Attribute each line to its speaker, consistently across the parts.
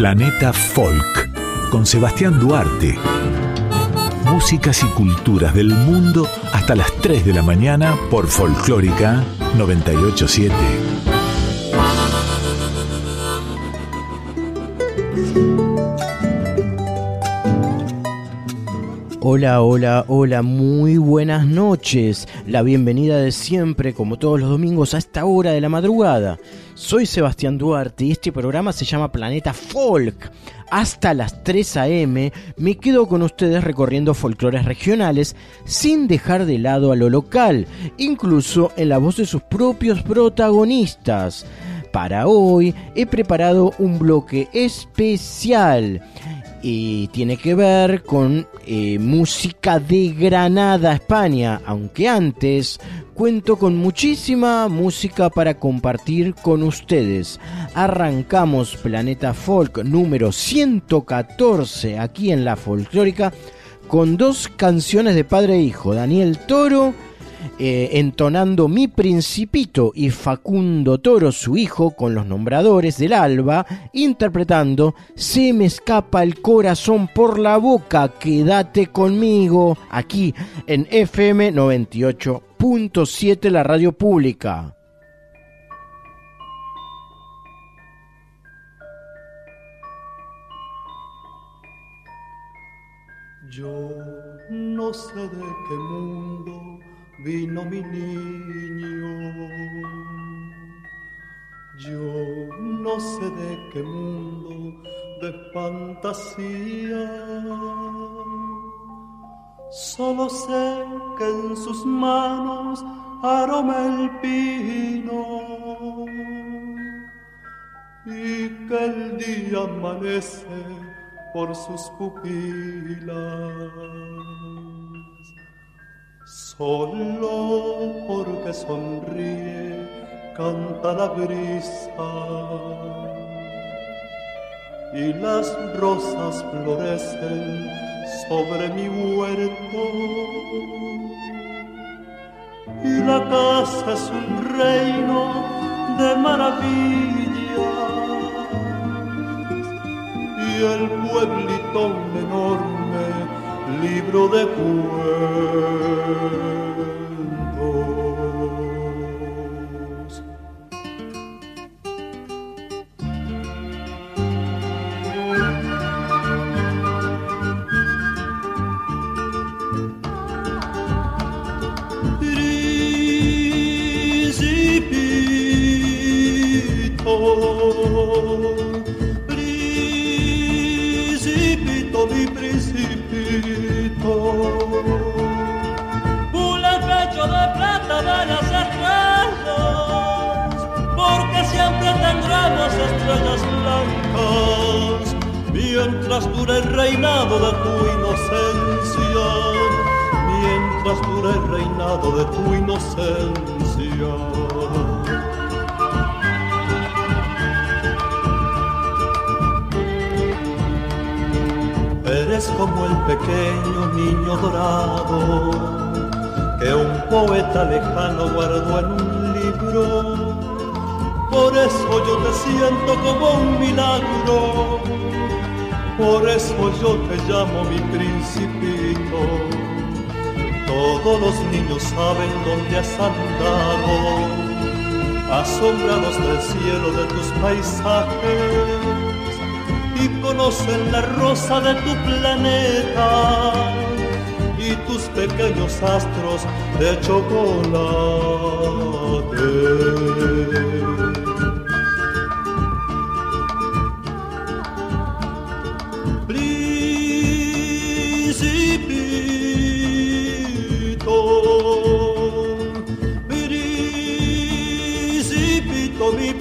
Speaker 1: Planeta Folk, con Sebastián Duarte. Músicas y culturas del mundo hasta las 3 de la mañana por Folclórica 98.7.
Speaker 2: Hola, hola, hola, muy buenas noches. La bienvenida de siempre, como todos los domingos, a esta hora de la madrugada. Soy Sebastián Duarte y este programa se llama Planeta Folk. Hasta las 3 a.m. me quedo con ustedes recorriendo folclores regionales sin dejar de lado a lo local, incluso en la voz de sus propios protagonistas. Para hoy he preparado un bloque especial y tiene que ver con música de Granada, España, aunque antes cuento con muchísima música para compartir con ustedes. Arrancamos Planeta Folk número 114 aquí en La Folclórica con dos canciones de padre e hijo, Daniel Toro entonando Mi Principito y Facundo Toro, su hijo, con los Nombradores del Alba, interpretando Se me escapa el corazón por la boca, quédate conmigo, aquí en FM 98.7, la radio pública.
Speaker 3: Yo no sé de qué mundo vino mi niño, yo no sé de qué mundo de fantasía, solo sé que en sus manos aroma el pino y que el día amanece por sus pupilas. Solo porque sonríe canta la brisa y las rosas florecen sobre mi huerto y la casa es un reino de maravillas y el pueblito un enorme libro de cuentos. Principito, mi principito, pula el pecho de plata de las estrellas, porque siempre tendremos estrellas blancas, mientras dure el reinado de tu inocencia, mientras dure el reinado de tu inocencia. Eres como el pequeño niño dorado que un poeta lejano guardó en un libro. Por eso yo te siento como un milagro, por eso yo te llamo mi principito. Todos los niños saben dónde has andado, asombrados del cielo de tus paisajes, y conocen la rosa de tu planeta y tus pequeños astros de chocolate. Principito, mi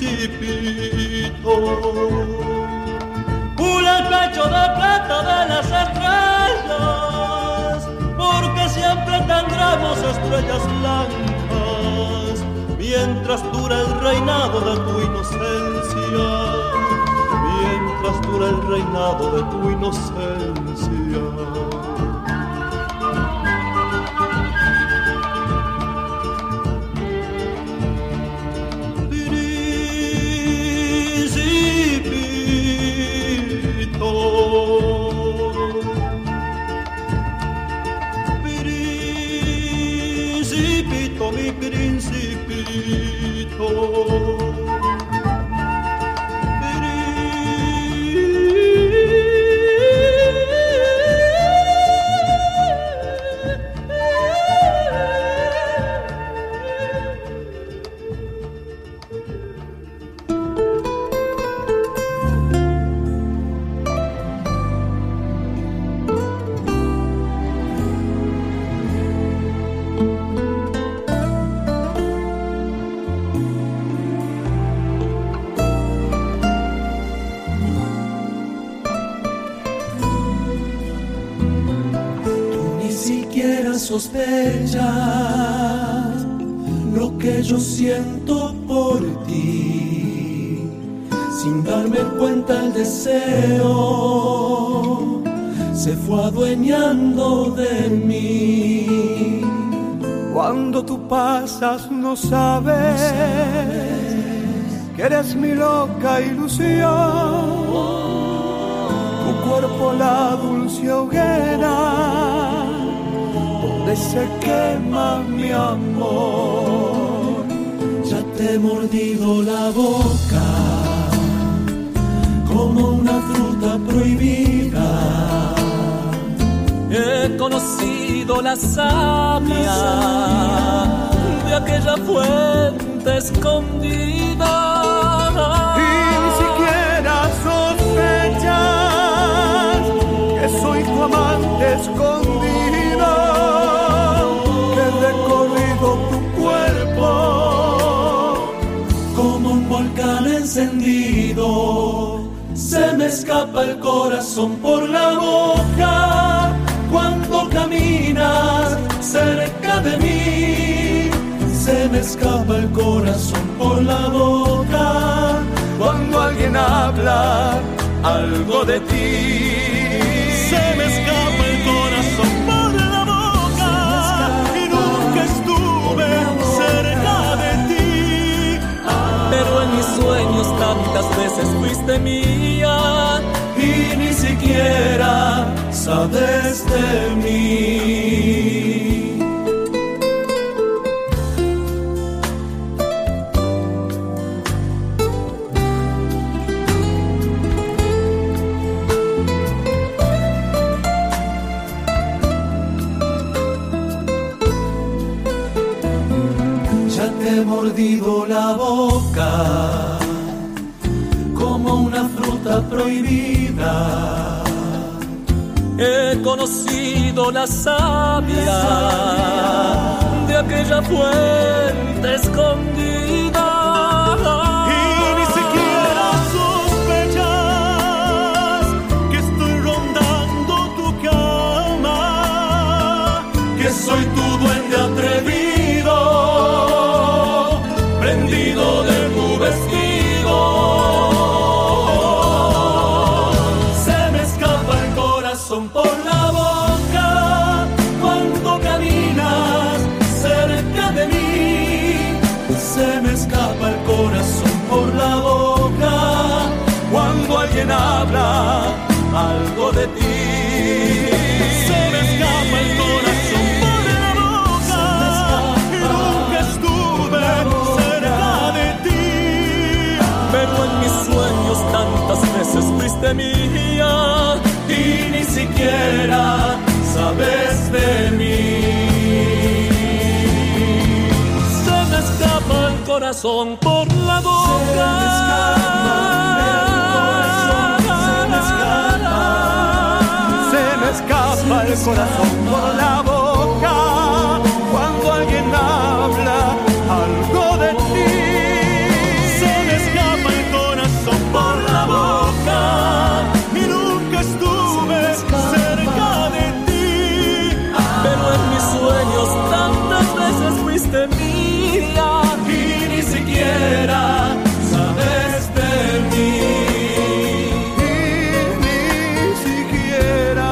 Speaker 3: principito, el pecho de plata de las estrellas, porque siempre tendremos estrellas blancas, mientras dura el reinado de tu inocencia, mientras dura el reinado de tu inocencia. principito, mi principito.
Speaker 4: Sospechas lo que yo siento por ti, sin darme cuenta el deseo se fue adueñando de mí.
Speaker 3: Cuando tú pasas no sabes que eres mi loca ilusión, tu cuerpo la dulce hoguera donde se quema mi amor.
Speaker 4: Ya te he mordido la boca como una fruta prohibida.
Speaker 5: He conocido la savia de aquella fuente escondida.
Speaker 3: Y ni siquiera sospechas que soy tu amante escondido, que he recorrido tu cuerpo
Speaker 4: como un volcán encendido. Se me escapa el corazón por la boca cuando caminas cerca de mí. Se me escapa el corazón por la boca
Speaker 3: cuando alguien habla algo de ti. Se me escapa el corazón por la boca y nunca estuve cerca de ti.
Speaker 5: Pero en mis sueños tantas veces fuiste mía
Speaker 4: y ni siquiera sabes de mí. Ya te he mordido la boca como una fruta prohibida.
Speaker 5: He conocido la savia de aquella fuente escondida.
Speaker 3: Y ni siquiera sospechas que estoy rondando tu cama,
Speaker 4: que soy tu duende atrevido, prendido de tu vestido. Se me escapa el corazón por la boca cuando caminas cerca de mí. Se me escapa el corazón por la boca cuando alguien habla algo de ti.
Speaker 3: se me escapa el corazón por la boca y nunca estuve cerca de ti.
Speaker 5: Pero en mis sueños tantas veces fuiste mía
Speaker 4: Y ni siquiera sabes de mí.
Speaker 5: se me escapa el corazón por la boca.
Speaker 3: Se me escapa el corazón por la boca cuando alguien habla algo de ti. Se me escapa el corazón por la boca y nunca estuve cerca de ti.
Speaker 5: Pero en mis sueños tantas veces fuiste mía
Speaker 4: Y ni siquiera sabes de mí.
Speaker 3: Y ni siquiera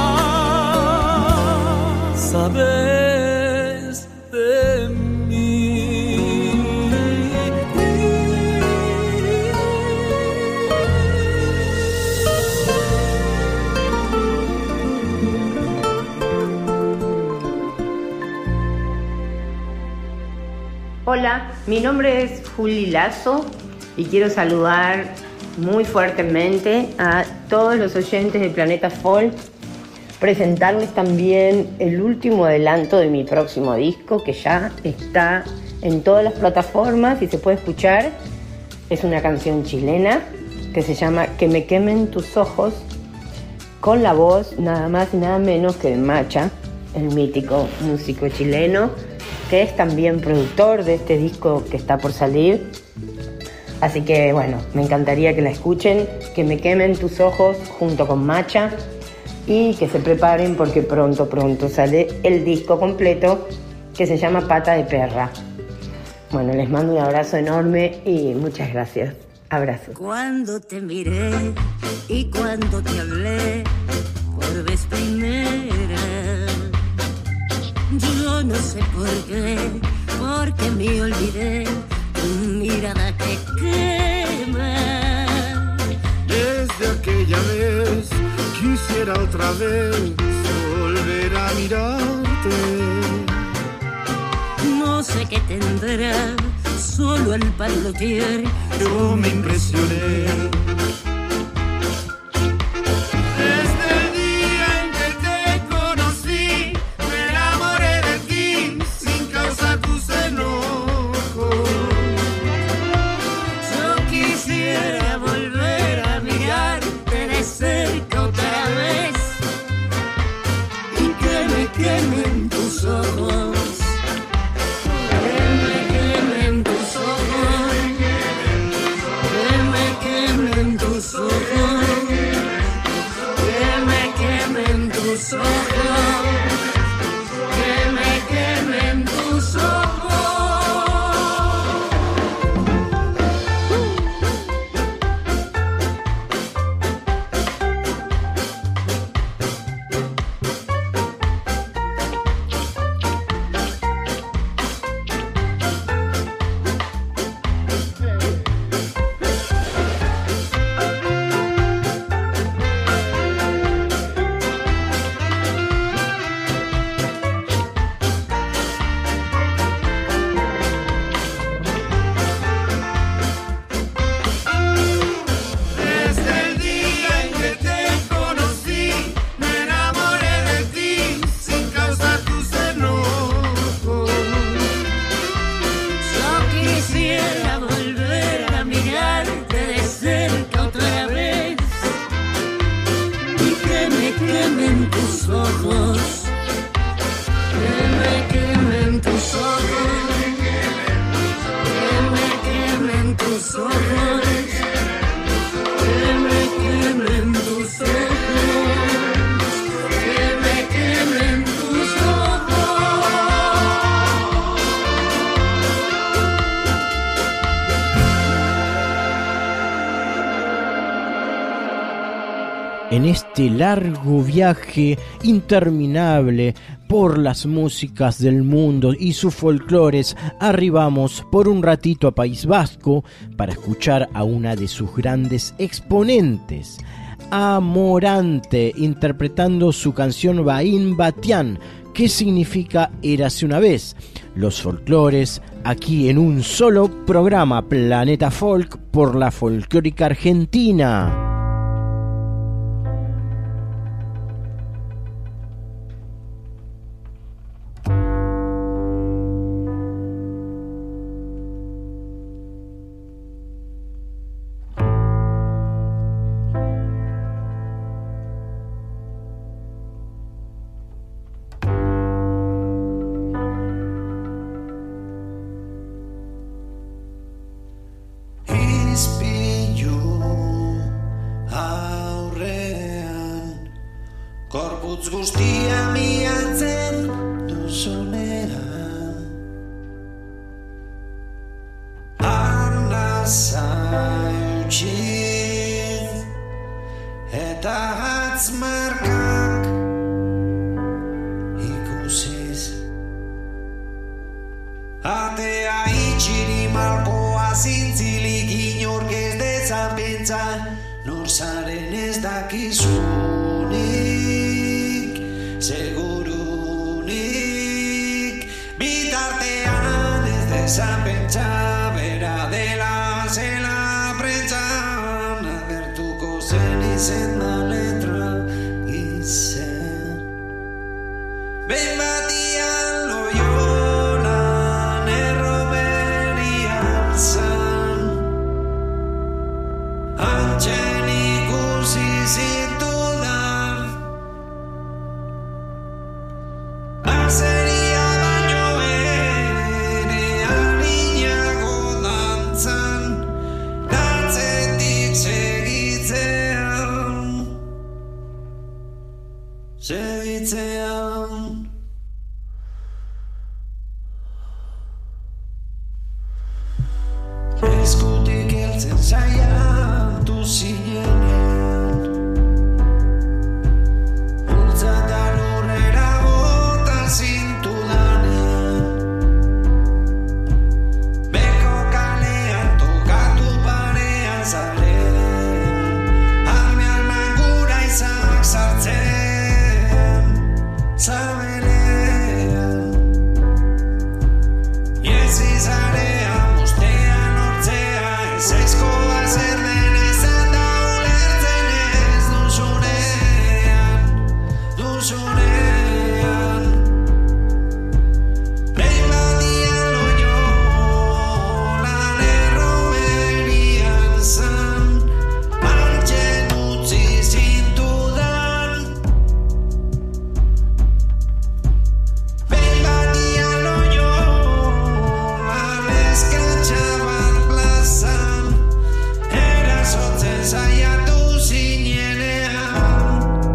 Speaker 5: sabes de mí.
Speaker 6: Hola, mi nombre es Juli Lazo y quiero saludar muy fuertemente a todos los oyentes de Planeta Folk, presentarles también el último adelanto de mi próximo disco que ya está en todas las plataformas y se puede escuchar. Es una canción chilena que se llama Que me quemen tus ojos, con la voz nada más y nada menos que de Macha, el mítico músico chileno, que es también productor de este disco que está por salir. Así que bueno, me encantaría que la escuchen, Que me quemen tus ojos junto con Macha, y que se preparen porque pronto sale el disco completo que se llama Pata de Perra. Bueno, les mando un abrazo enorme y muchas gracias. Abrazo.
Speaker 7: Cuando te miré y cuando te hablé por vez primera, yo no sé por qué, porque me olvidé, tu mirada que quema.
Speaker 8: Desde aquella vez quisiera otra vez volver a mirarte.
Speaker 7: No sé qué tendrá, solo el parlotear
Speaker 8: Yo me impresioné. Desde el día en que te conocí, me enamoré de ti sin causar tus enojos.
Speaker 7: Yo quisiera volver a mirarte de cerca otra vez y que me quemen tus ojos.
Speaker 2: En este largo viaje interminable por las músicas del mundo y sus folclores, arribamos por un ratito a País Vasco para escuchar a una de sus grandes exponentes, Amorante, interpretando su canción Baín Batián, que significa Érase una vez. Los folclores aquí en un solo programa, Planeta Folk, por la Folclórica Argentina.
Speaker 9: Gorputz guztia miatzen duzunean, arnaza eutxiz eta hatz markak ikusiz. Atea itxiri malkoa zintzilik inork ez dezan pentsa, nor zaren ez dakizunik, segurunik, bitartean ez desapentsa bera dela zela prentsan agertuko zen izen da letra izen behin batian Loiolan erroberian zan antxen ikusi zintudan azeria baino ere harinago dantzan dantzetik segitzean eskutik heltzen saiatu zinenean bultza eta lurrera bota zintudanean beko kalean tokatu parean zarean alme gura izak sartzen zabelean Iezi zarea mostean hortzea ez aizkoa zer den izan da ulertzen ez duzunean behin batian Loiolan erroberian zan antxen utzi zintudan behin batian Loiolan eskatxa bat plazan erasotzen saiatu zinenean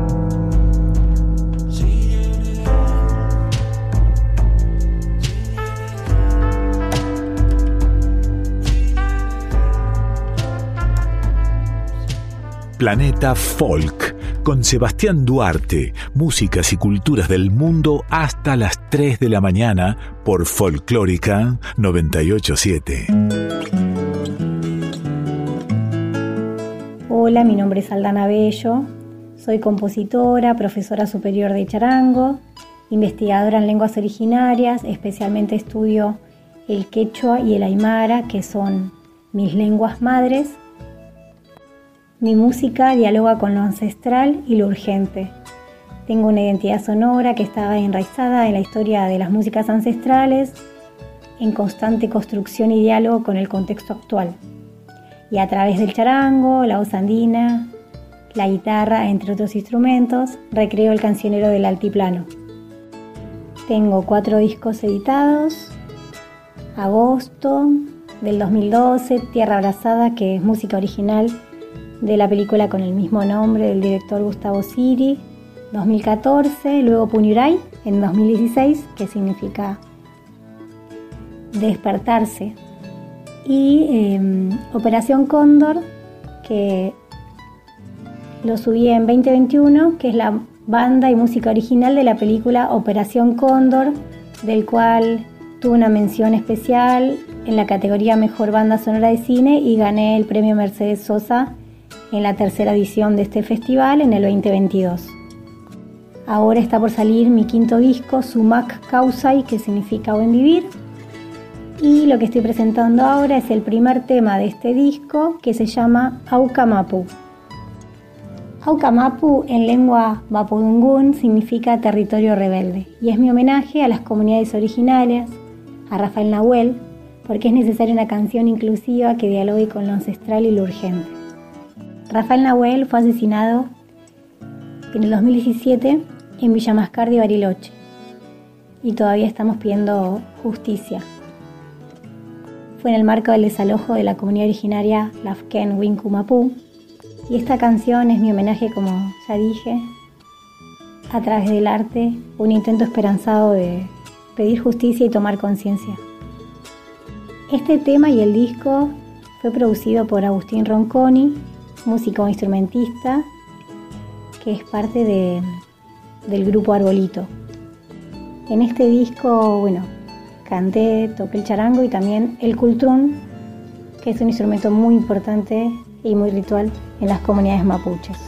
Speaker 1: Planeta Folk, con Sebastián Duarte, músicas y culturas del mundo hasta las 3 de la mañana por Folclórica 987.
Speaker 10: Hola, mi nombre es Aldana Bello, soy compositora, profesora superior de charango, investigadora en lenguas originarias, especialmente estudio el quechua y el aymara, que son mis lenguas madres. Mi música dialoga con lo ancestral y lo urgente. Tengo una identidad sonora que está enraizada en la historia de las músicas ancestrales, en constante construcción y diálogo con el contexto actual. Y a través del charango, la voz andina, la guitarra, entre otros instrumentos, recreo el cancionero del altiplano. Tengo 4 discos editados. Agosto del 2012, Tierra Abrazada, que es música original de la película con el mismo nombre del director Gustavo Siri. 2014, luego Puñuray en 2016, que significa despertarse. Y Operación Cóndor, que lo subí en 2021, que es la banda y música original de la película Operación Cóndor, del cual tuve una mención especial en la categoría Mejor Banda Sonora de Cine y gané el premio Mercedes Sosa en la 3ª edición de este festival en el 2022. Ahora está por salir mi 5º disco, Sumac Causay, que significa Buen Vivir. Y lo que estoy presentando ahora es el primer tema de este disco, que se llama Aucamapu. Aucamapu en lengua mapudungún significa territorio rebelde y es mi homenaje a las comunidades originarias, a Rafael Nahuel, porque es necesaria una canción inclusiva que dialogue con lo ancestral y lo urgente. Rafael Nahuel fue asesinado en el 2017 en Villa Mascardi, Bariloche, y todavía estamos pidiendo justicia. Fue en el marco del desalojo de la comunidad originaria Lafken Winkumapú, y esta canción es mi homenaje, como ya dije, a través del arte, un intento esperanzado de pedir justicia y tomar conciencia. Este tema y el disco fue producido por Agustín Ronconi, músico instrumentista, que es parte del grupo Arbolito. En este disco, canté, toqué el charango y también el cultrún, que es un instrumento muy importante y muy ritual en las comunidades mapuches.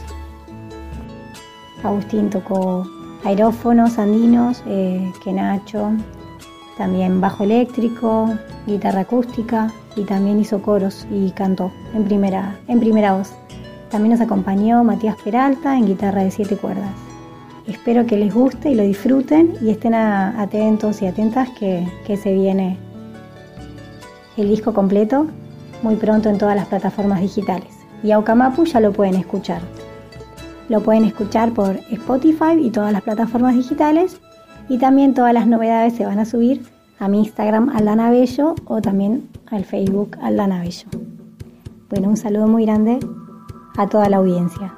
Speaker 10: Agustín tocó aerófonos andinos, quenacho, también bajo eléctrico, guitarra acústica y también hizo coros y cantó en primera voz. También nos acompañó Matías Peralta en guitarra de 7 cuerdas. Espero que les guste y lo disfruten y estén atentos y atentas que se viene el disco completo muy pronto en todas las plataformas digitales. Y Aucamapu ya lo pueden escuchar. Lo pueden escuchar por Spotify y todas las plataformas digitales, y también todas las novedades se van a subir a mi Instagram Aldana Bello o también al Facebook Aldana Bello. Bueno, un saludo muy grande a toda la audiencia.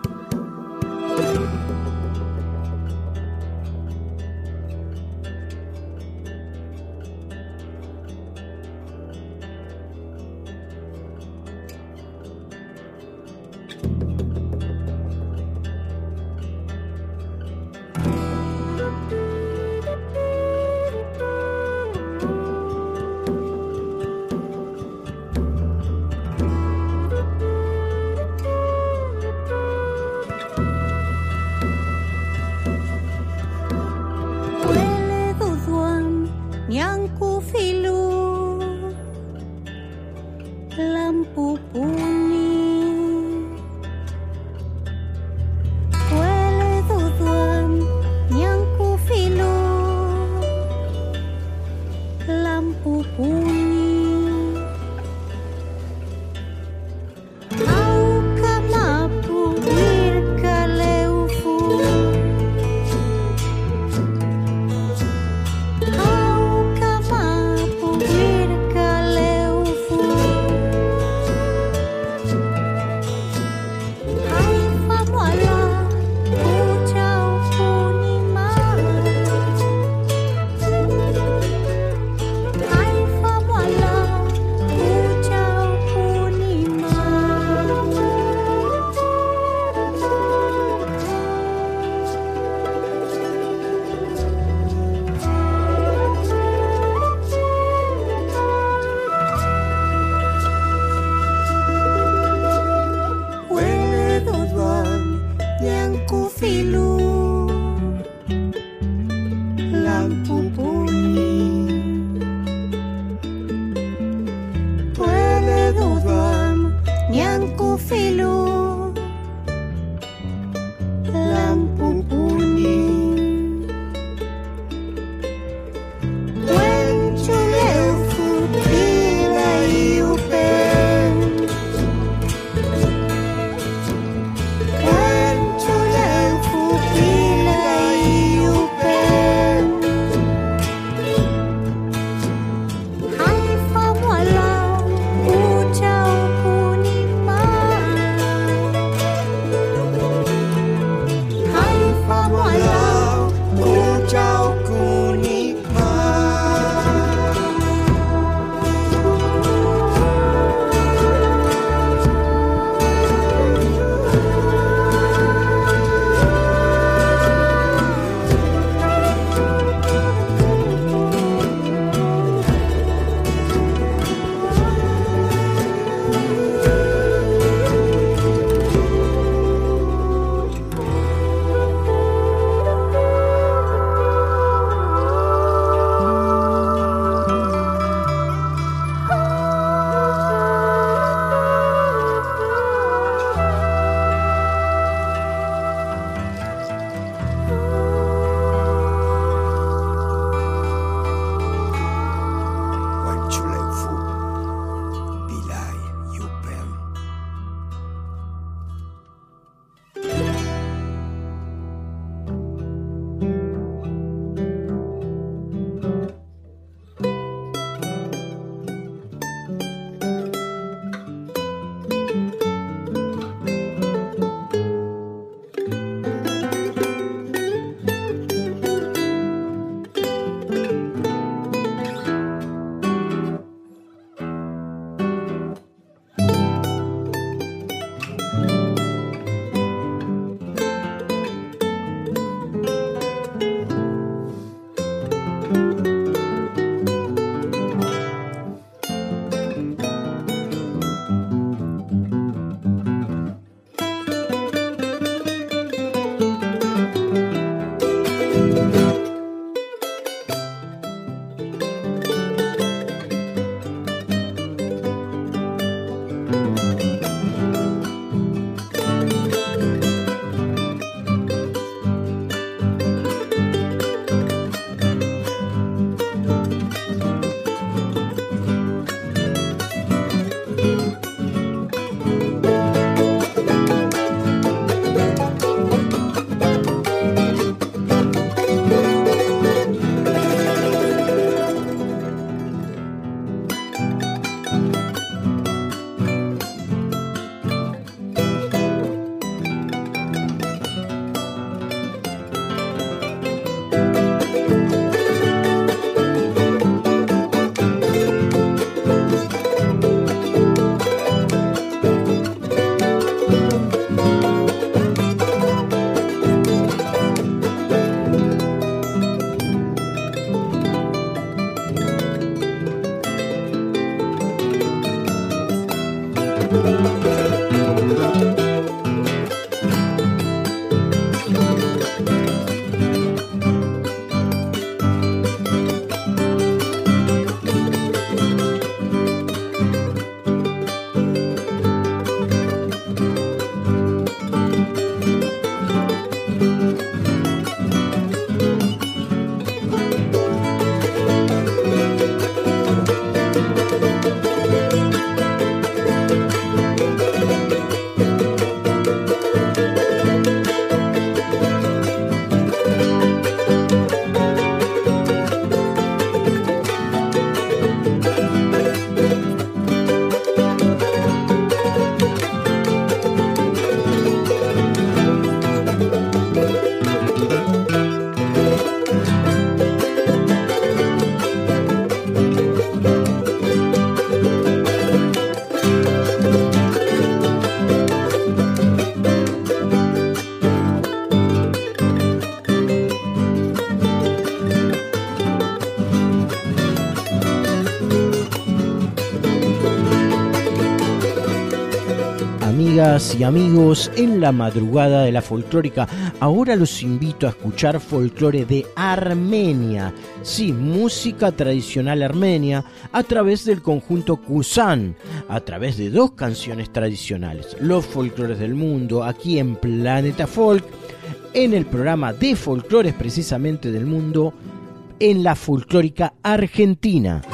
Speaker 2: amigas y amigos en la madrugada de la folclórica. Ahora los invito a escuchar folclore de Armenia. Sí, música tradicional armenia a través del conjunto Kusan, a través de 2 canciones tradicionales. Los folclores del mundo, aquí en Planeta Folk, en el programa de folclores precisamente del mundo, en la folclórica argentina.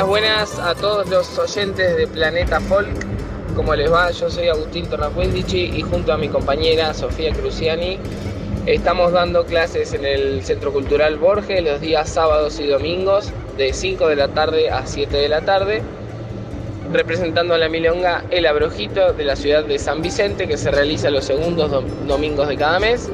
Speaker 11: Buenas a todos los oyentes de Planeta Folk. ¿Cómo les va? Yo soy Agustín Tornacuindici y junto a mi compañera Sofía Cruciani estamos dando clases en el Centro Cultural Borges los días sábados y domingos de 5 de la tarde a 7 de la tarde, representando a la milonga El Abrojito de la ciudad de San Vicente, que se realiza los segundos domingos de cada mes.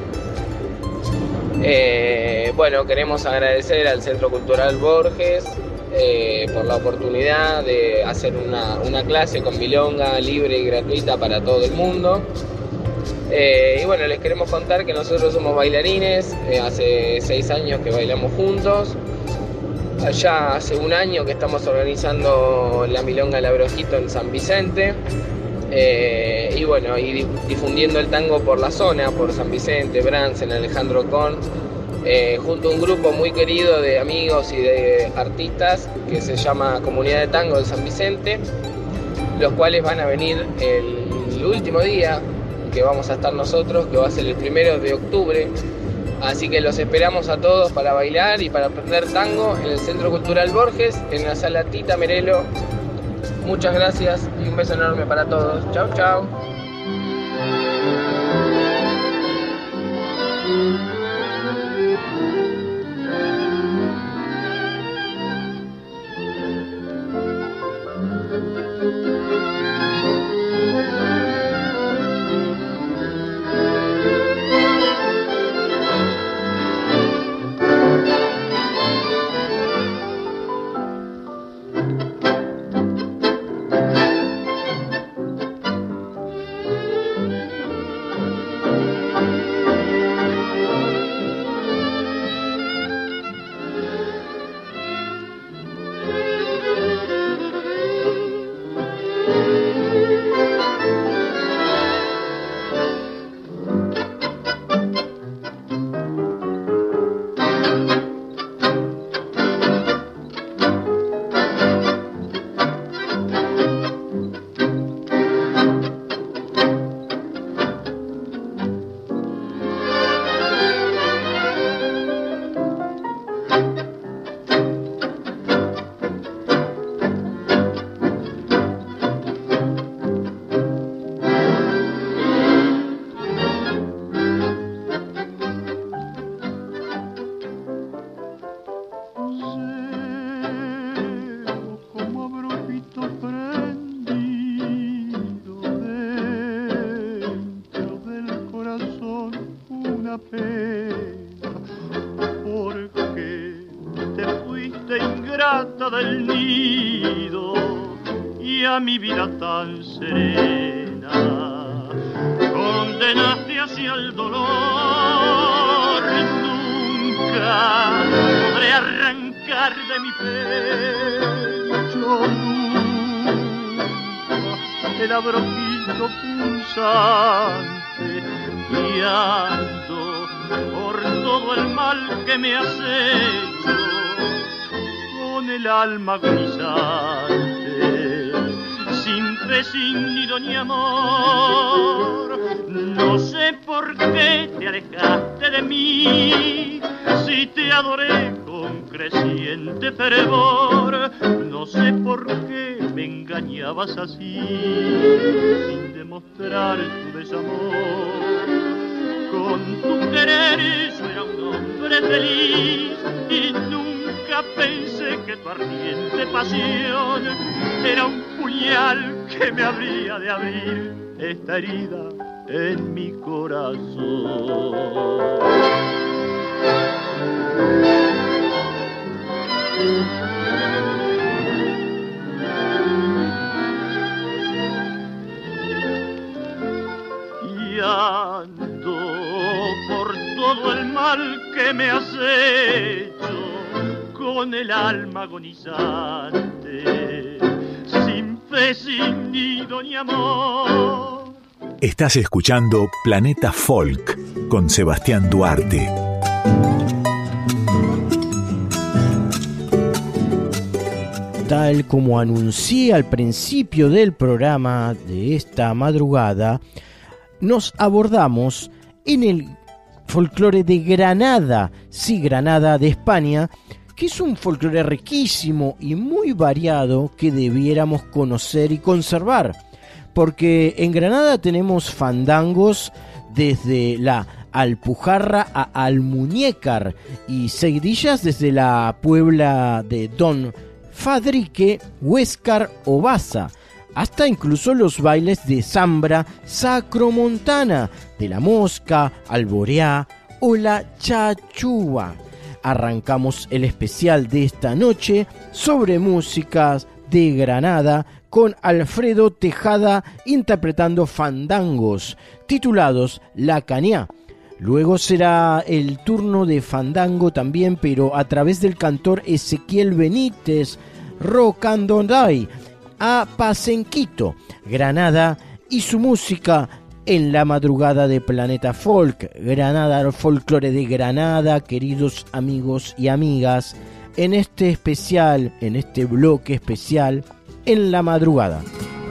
Speaker 11: Bueno, queremos agradecer al Centro Cultural Borges por la oportunidad de hacer una clase con milonga libre y gratuita para todo el mundo. Y bueno, les queremos contar que nosotros somos bailarines, hace 6 años que bailamos juntos. Ya hace 1 año que estamos organizando la milonga El Abrojito en San Vicente. Y bueno, y difundiendo el tango por la zona, por San Vicente, Bransen, Alejandro Con, junto a un grupo muy querido de amigos y de artistas que se llama Comunidad de Tango de San Vicente, los cuales van a venir el último día que vamos a estar nosotros, que va a ser el 1 de octubre. Así que los esperamos a todos para bailar y para aprender tango en el Centro Cultural Borges, en la sala Tita Merelo. Muchas gracias y un beso enorme para todos. Chau, chau.
Speaker 3: Del nido y a mi vida tan serena condenaste hacia el dolor. Nunca podré arrancar de mi pecho nunca el abrojito pulsante, y ando por todo el mal que me has hecho con el alma agonizante, sin fe, sin nido ni amor. No sé por qué te alejaste de mí, si te adoré con creciente fervor. No sé por qué me engañabas así, sin demostrar tu desamor. Con tu querer yo era un hombre feliz y nunca pensé que tu ardiente pasión era un puñal que me habría de abrir esta herida en mi corazón. Y ando por todo el mal que me has hecho, con el alma agonizante, sin fe, sin nido ni amor.
Speaker 1: Estás escuchando Planeta Folk con Sebastián Duarte.
Speaker 2: Tal como anuncié al principio del programa de esta madrugada, nos abordamos en el folclore de Granada, sí, Granada de España, que es un folclore riquísimo y muy variado que debiéramos conocer y conservar, porque en Granada tenemos fandangos desde la Alpujarra a Almuñécar y seguidillas desde la Puebla de Don Fadrique, Huéscar o Baza, hasta incluso los bailes de Zambra sacromontana, de la Mosca, Alboreá o la Chachúa. Arrancamos el especial de esta noche sobre músicas de Granada con Alfredo Tejada interpretando fandangos titulados La Cañá. Luego será el turno de fandango también, pero a través del cantor Ezequiel Benítez, Rocandonday, a Pasenquito, Granada y su música en la madrugada de Planeta Folk. Granada, el folclore de Granada, queridos amigos y amigas, en este especial, en este bloque especial, en la madrugada.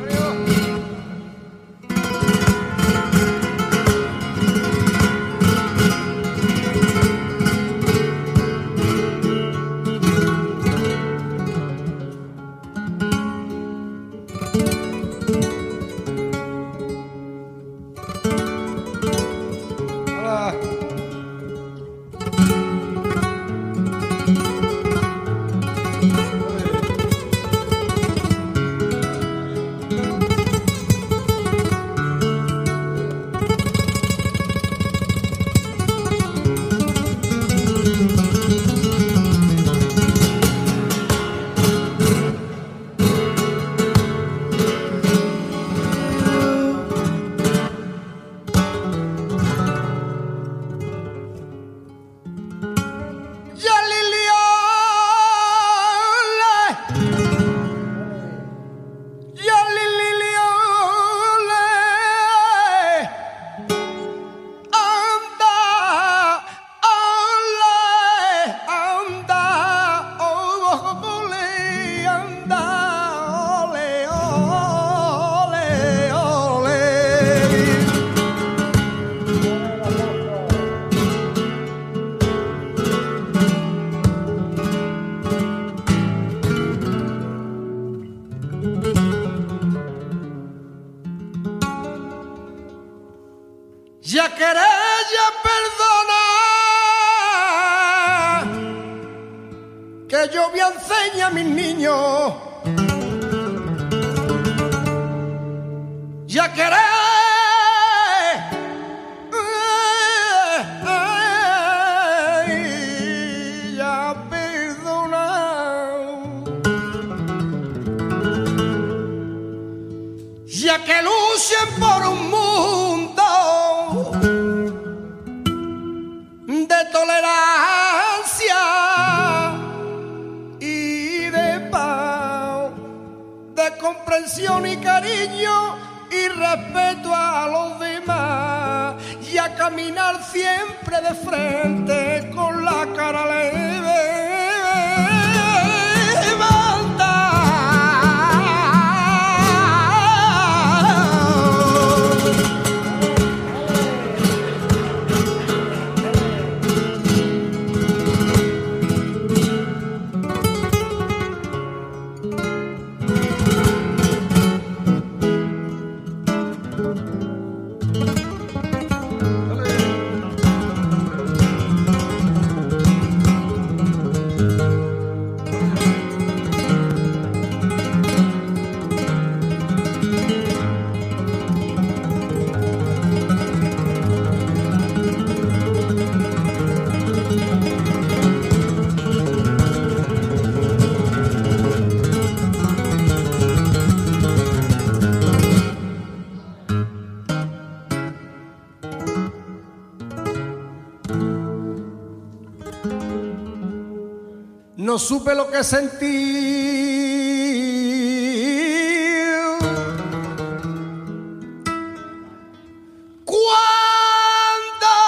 Speaker 12: Ya querella, perdona, que yo voy a enseñar a mis niños. Ya querella, ya perdona, ya que lucen por un mundo de tolerancia y de paz, de comprensión y cariño y respeto a los demás, y a caminar siempre de frente con la cara leve. No supe lo que sentí cuando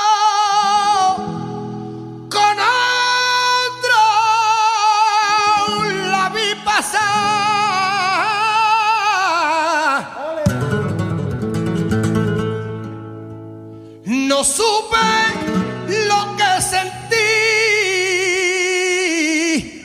Speaker 12: con otro la vi pasar. No supe lo que sentí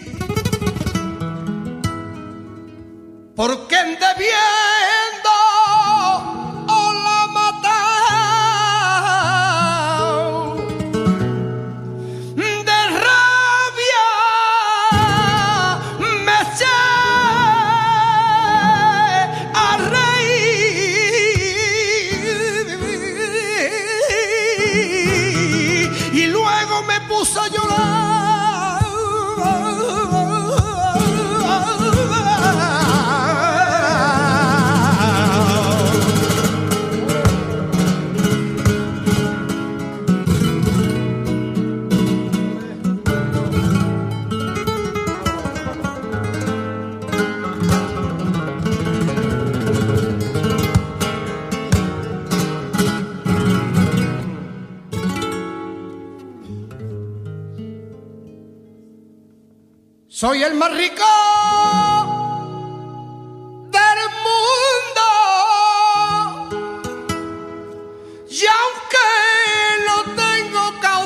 Speaker 12: Soy el más rico del mundo y aunque no tengo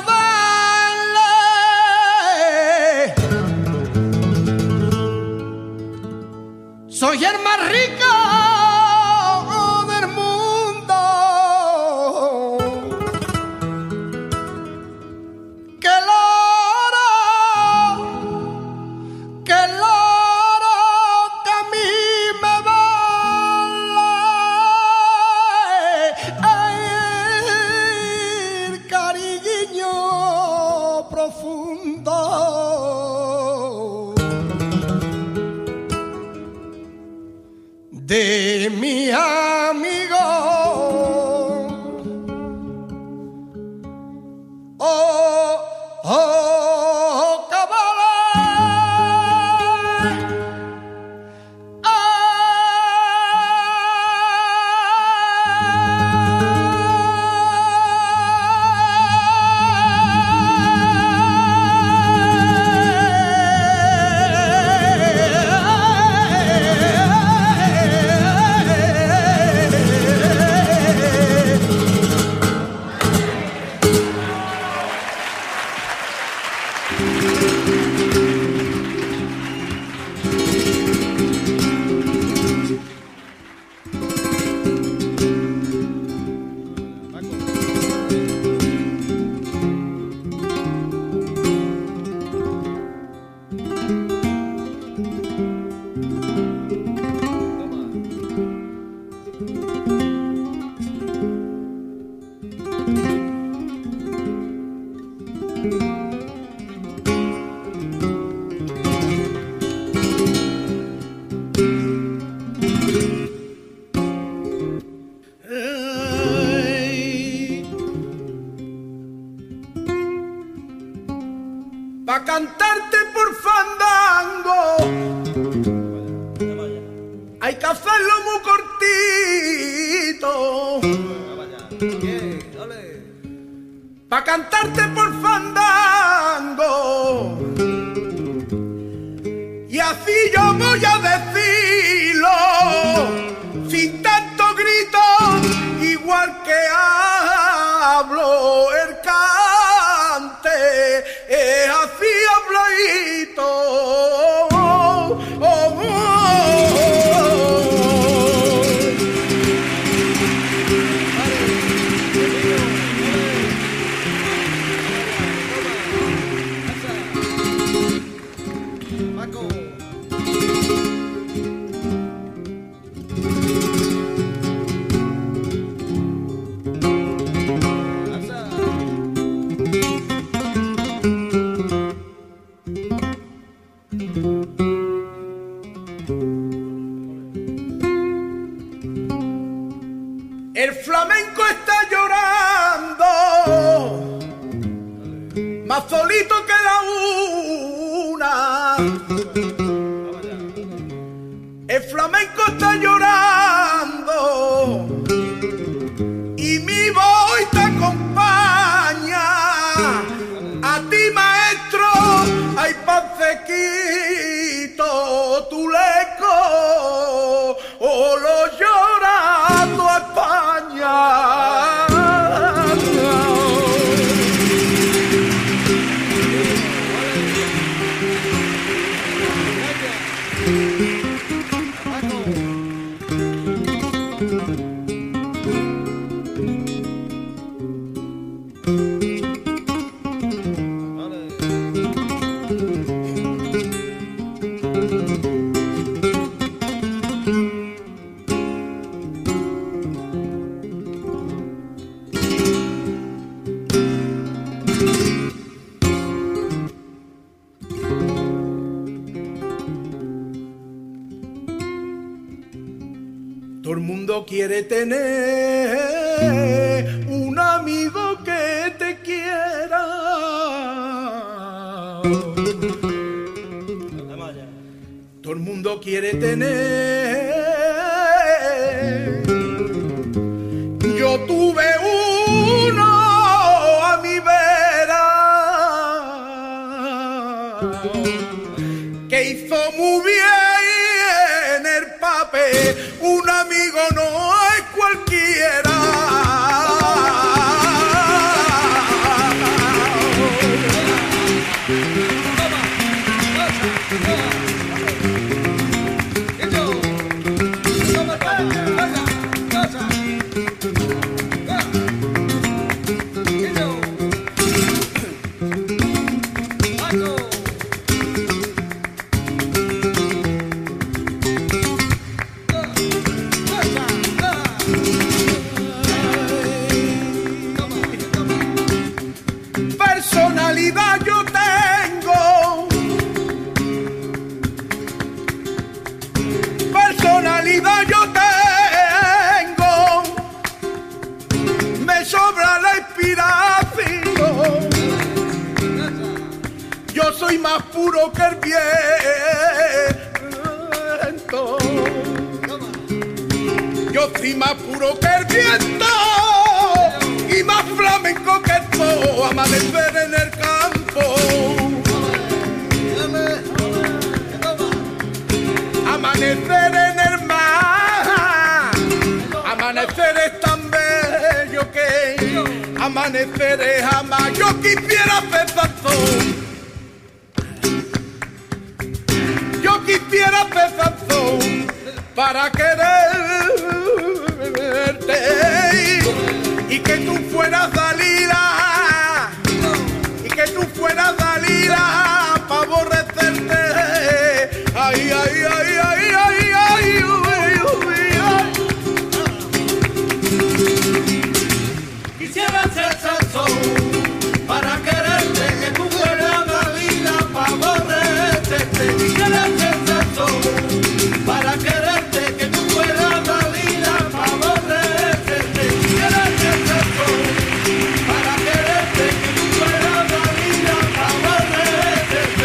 Speaker 12: caudales, soy el más rico del mundo. Que el oro que a mí me vale, el cariño profundo de mi amigo. Oh, oh, cabales. Pa' cantarte por fandango hay que hacerlo muy cortito. Pa' cantarte por fandango y así yo voy a decirlo sin tanto grito, igual que hablo el cante, es así habladito. El flamenco está llorando, más solito que la una. El flamenco está llorando y mi voz te acompaña. A ti, maestro, hay pancequito, tu leco, o lo llorando a España. Todo el mundo quiere tener un amigo que te quiera. Todo el mundo quiere tener. Yo tuve uno a mi vera muy bien el papel. Un amigo no es cualquiera. Personalidad yo tengo, personalidad yo tengo, me sobra la inspiración, yo soy más puro que el viento, yo soy más puro que el viento y más flamenco que el po, amanecer en el campo, amanecer en el mar, amanecer es tan bello que amanecer es jamás. Yo quisiera hacer danzón, yo quisiera hacer danzón para quererte y que tú fueras Dalila, y que tú fueras Dalila para aborrecerte. Ay, ay, ay, ay, ay, ay, ay, ay. Quisiera ser Sansón para quererte, que tú fueras Dalila para aborrecerte. Quisiera ser Sansón para quererte, que tú fueras Dalila para aborrecerte. Quisiera ser Sansón para quererte, que tú fueras Dalila para aborrecerte.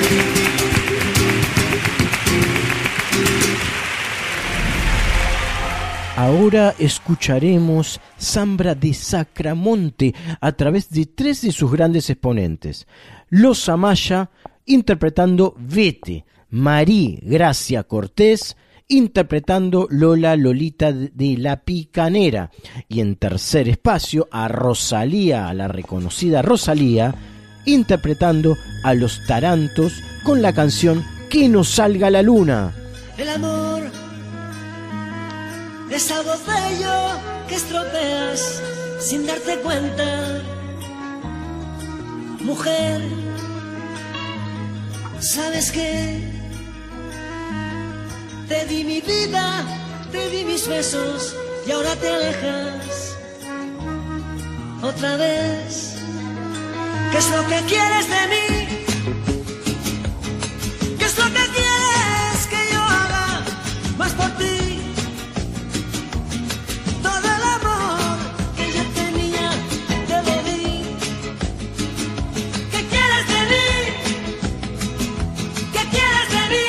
Speaker 2: Ahora escucharemos Zambra de Sacramonte a través de tres de sus grandes exponentes. Los Amaya interpretando Vete, Marí Gracia Cortés interpretando Lola Lolita de la Picanera, y en tercer espacio a Rosalía, a la reconocida Rosalía, interpretando a Los Tarantos con la canción Que no salga la luna.
Speaker 13: El amor es algo bello que estropeas sin darte cuenta. Mujer, ¿sabes qué? Te di mi vida, te di mis besos y ahora te alejas otra vez. ¿Qué es lo que quieres de mí? ¿Qué es lo que quieres que yo haga más por ti? Todo el amor que yo tenía te lo di. ¿Qué quieres de mí? ¿Qué quieres de mí?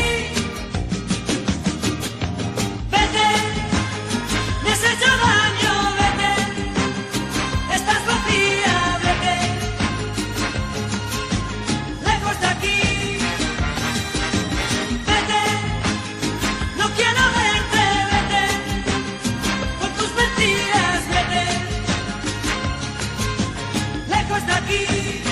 Speaker 13: Vete, me has hecho daño, vete. Estás vacía, vete. Lejos de aquí. Vete, no quiero verte, vete. Con tus mentiras, vete. Lejos de aquí.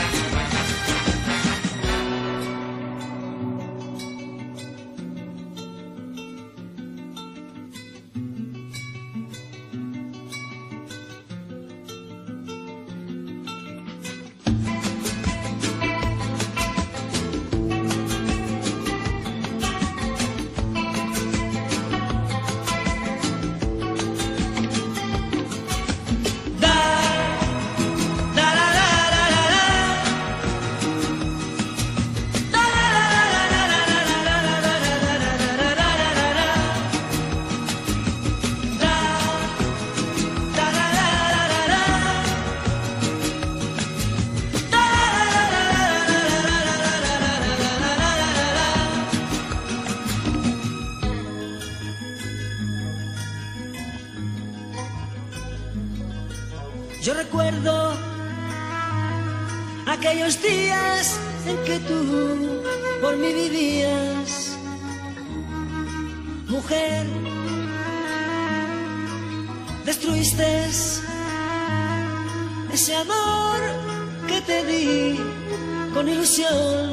Speaker 13: Yo recuerdo aquellos días en que tú por mí vivías mujer, destruiste ese amor que te di con ilusión.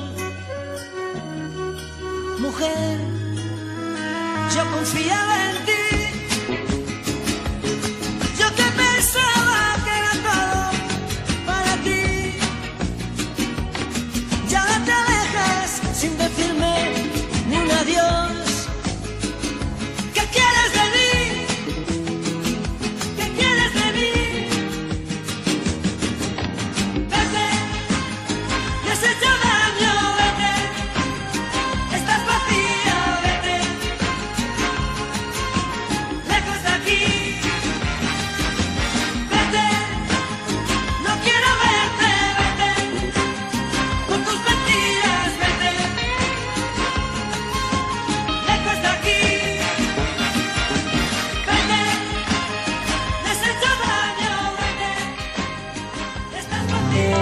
Speaker 13: Mujer, yo confiaba en ti, yo que pensaba que era todo para ti, y ahora te alejas sin decirme ni un adiós. ¿Qué quieres de mí? ¿Qué quieres de mí? Vete, me has hecho daño, vete, estás vacía, vete, lejos de aquí. Vete, no quiero verte, vete, con tus mentiras, vete, lejos de aquí. Vete, me has hecho daño, vete, estás vacía.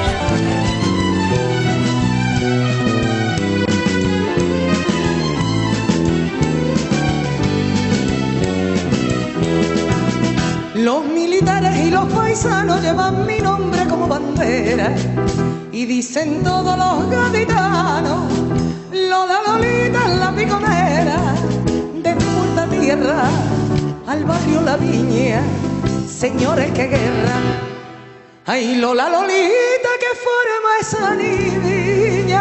Speaker 14: Los militares y los paisanos llevan mi nombre como bandera y dicen todos los gaditanos, Lola Lolita en la piconera, de Puerta Tierra al barrio La Viña, señores, qué guerra. Ay, Lola Lolita, que forma esa niña,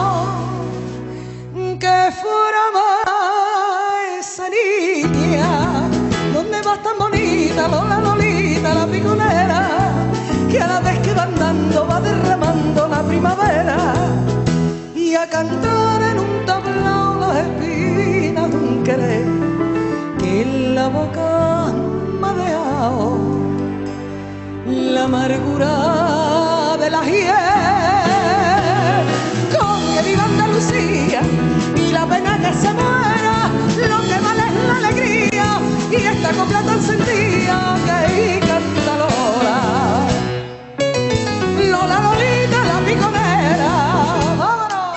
Speaker 14: que forma esa niña. ¿Dónde vas tan bonita, Lola Lolita, la piconera? Que a la vez que va andando va derramando la primavera. Y a cantar en un tablao las espinas de un querer que en la boca me ha dejado la amargura de la hiel. Con que viva Andalucía y la pena que se muera, lo que vale es la alegría y esta copla tan sentida que ahí canta Lola. Lola Lolita, la piconera, vámonos.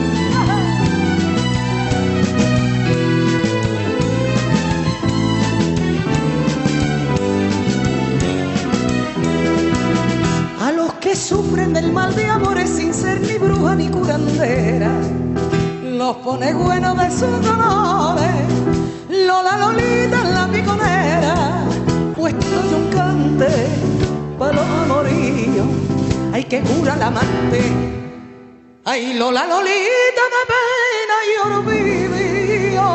Speaker 14: A los que sufren del mal de amores sin ser ni bruja ni curandera, los pone buenos de sus dolores. Lola Lolita en la piconera, puesto yo un cante para los amorillos, hay que cura la amante. Ay, Lola Lolita, de pena y oro vivió,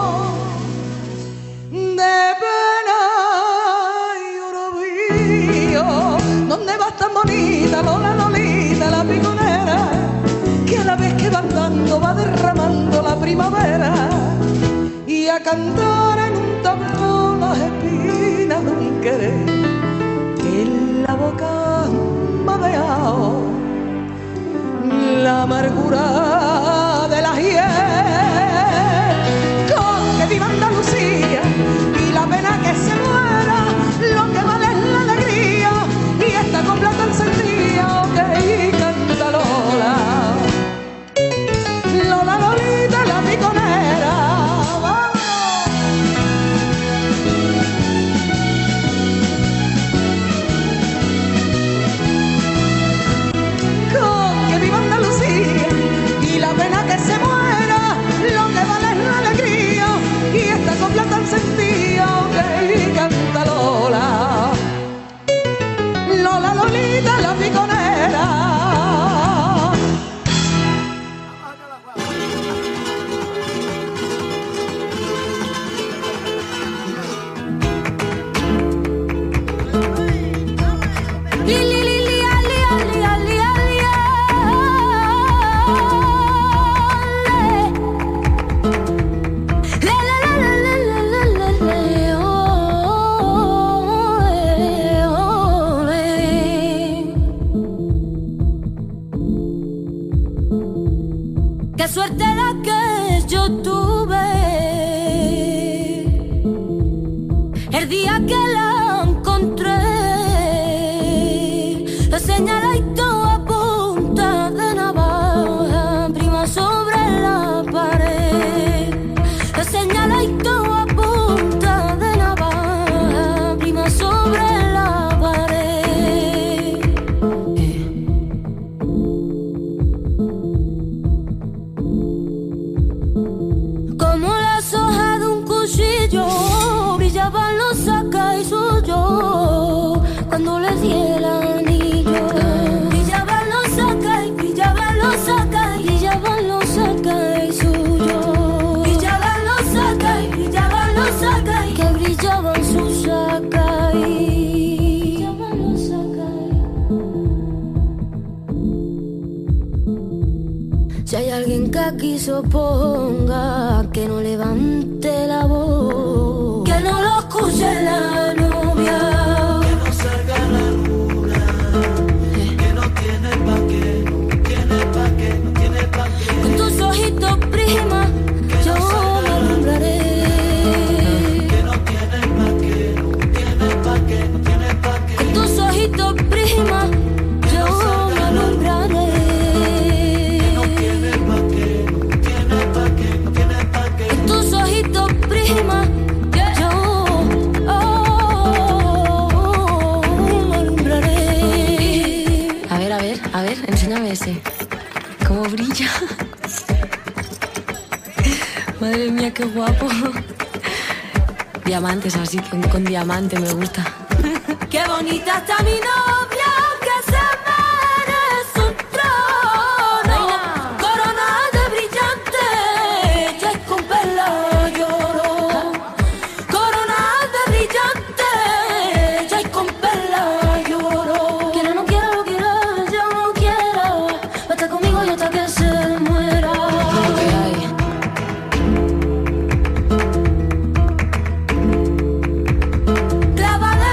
Speaker 14: de pena y oro vivió. ¿Dónde vas tan bonita, Lola Lolita, la piconera? Que a la vez que va andando va derramando la primavera. Y a cantar en un tablao las espinas de un querer que en la boca me ha dejado la amargura de la hiel. Con que viva Andalucía y la pena que se muera, lo que vale es la alegría y esta copla tan sentida que ahí canta Lola. Lola Lolita, la piconera. Y la pena que se muera, lo que vale es la alegría y esta copla tan sentida que canta Lola. Lola Lolita, la piconera.
Speaker 15: Qué suerte la que yo tuve el día que la encontré. Lo señaladito a punta de navaja, prima sobre la pared. Lo señaladito a quiso ponga, que no levante la voz, que no lo escuche la novia,
Speaker 4: que no salga la luna, que no tiene pa' qué, no tiene pa' qué, no tiene pa' qué.
Speaker 15: Con tus ojitos prima, yo me alumbraré.
Speaker 4: Que no tiene pa' qué, no tiene pa' qué, no tiene pa' qué.
Speaker 15: Con tus ojitos prima, yo me alumbraré.
Speaker 4: Que no tiene pa' qué, no tiene pa' qué, no tiene pa' qué.
Speaker 15: Con tus ojitos prima, yo me alumbraré. A ver, enséñame ese. ¿Cómo brilla? Madre mía, qué guapo. Diamantes así, con diamante me gusta. Qué bonita está mi novia, que se merece un trono. Corona de brillante, ya es con perla lloro. Corona de brillante, ya es con perla lloro. Quiero, no quiero, quiero, yo no quiero. Basta conmigo y hasta que se muera. Clava de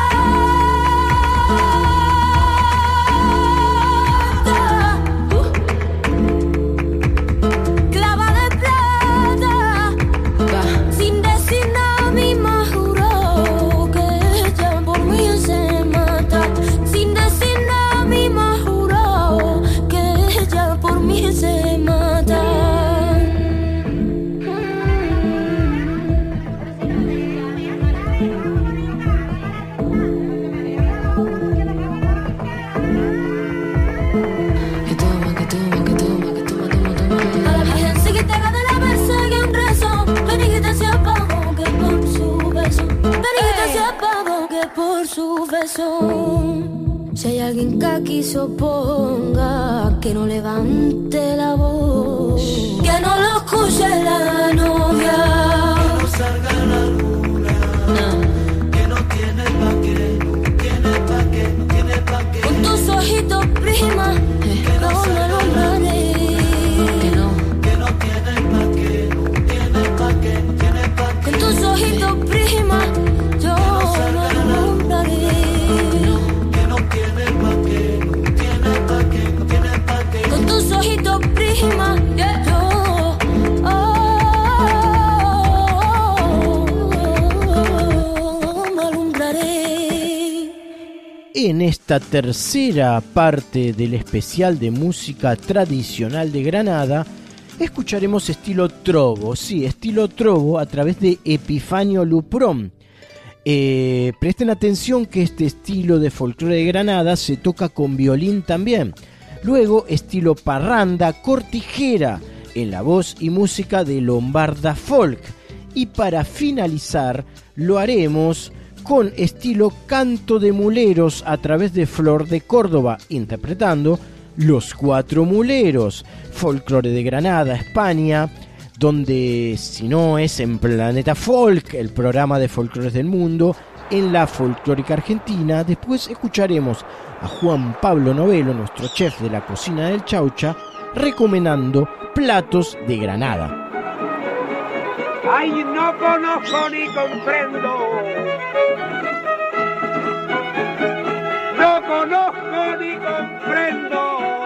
Speaker 15: clava de plata, sin decir nada mi ma juró que ella por mí se mata. Sin decir nada mi ma juró que ella por mí se mata. A la virgencita de la Merced que un rezo, Benigita se apagó que por su beso, Benigita se apagó que por su beso. Si hay alguien que aquí se oponga, que no levante la voz, que no lo escuche la novia,
Speaker 4: Que no salga la luna, que no tiene pa' qué, no tiene pa' qué, no tiene pa' qué.
Speaker 15: con tus ojitos prima, no me alumbraré.
Speaker 4: Que no tiene pa' qué, no tiene pa' qué, no tiene pa' qué.
Speaker 15: Con tus ojitos prima, yo me alumbraré.
Speaker 4: Que no tiene pa' qué, no tiene pa' qué, no tiene pa' qué.
Speaker 15: Con tus ojitos prima, yo me alumbraré.
Speaker 2: En esta tercera parte del especial de música tradicional de Granada, escucharemos estilo trovo, sí, estilo trovo a través de Epifanio Luprón. Presten atención que este estilo de folclore de Granada se toca con violín también. Luego, estilo parranda, cortijera, en la voz y música de Lombarda Folk. Y para finalizar, lo haremos con estilo canto de muleros a través de Flor de Córdoba, interpretando Los Cuatro Muleros, folclore de Granada, España, donde si no es en Planeta Folk, el programa de folclores del mundo, en la folclórica argentina. Después escucharemos a Juan Pablo Novelo, nuestro chef de la cocina del Chaucha, recomendando platos de Granada.
Speaker 16: Ay, no conozco ni comprendo. No conozco ni comprendo.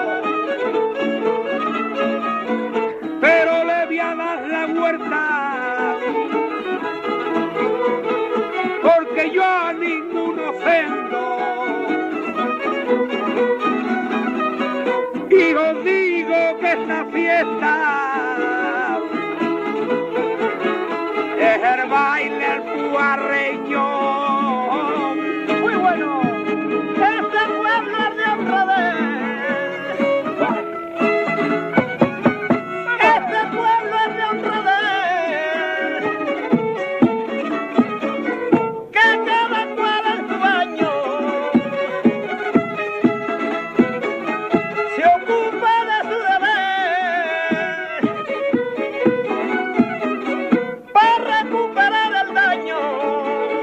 Speaker 16: Pero le voy a dar la vuelta. Porque yo a ninguno ofendo. Y os digo que esta fiesta es el baile el puarreño. Muy bueno. Este pueblo es de honradez. Este pueblo es de honradez. Que cada cual en su baño se ocupa de su deber para recuperar el daño.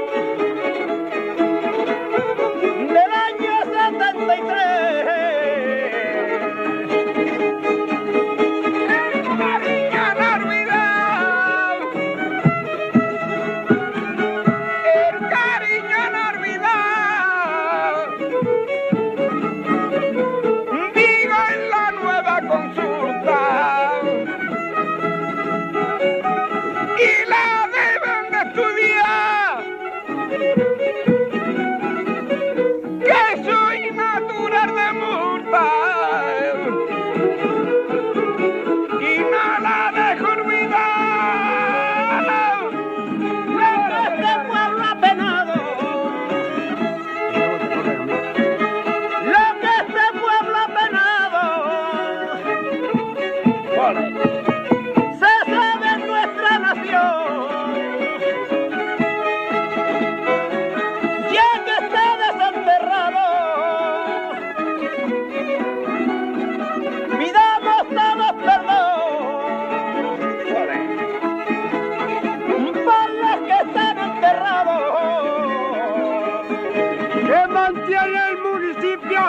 Speaker 16: mantiene el municipio.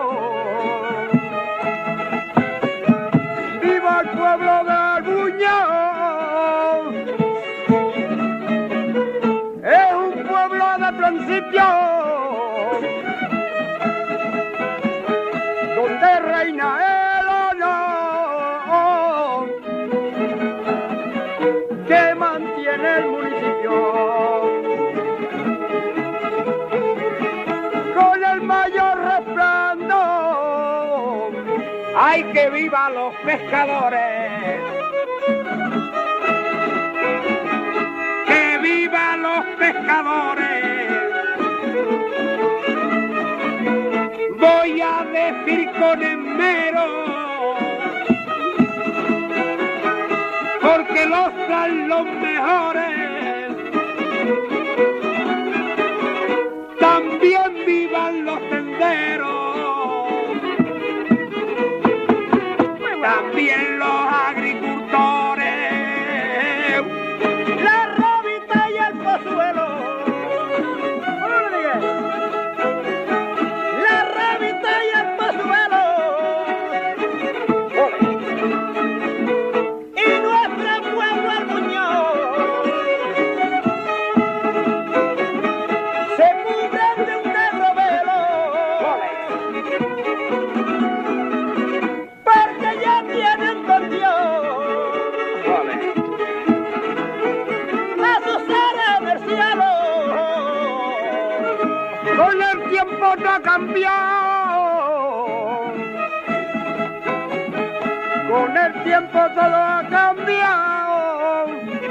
Speaker 16: ¡Viva el pueblo de Albuña! Es un pueblo de principio, donde reina el honor que mantiene el municipio. Con el mayor resplandor, ¡ay, que viva los pescadores! ¡Que viva los pescadores! Voy a decir con esmero, porque los son los mejores. También vivan los tenderos, también los agricultores, la rabita y el pozuelo. La rabita y el pozuelo. Y nuestro pueblo Albuñol se cubren de un negro velo, porque ya tienen con Dios a sus seres del cielo. Con el tiempo no ha cambiado, con el tiempo todo ha cambiado,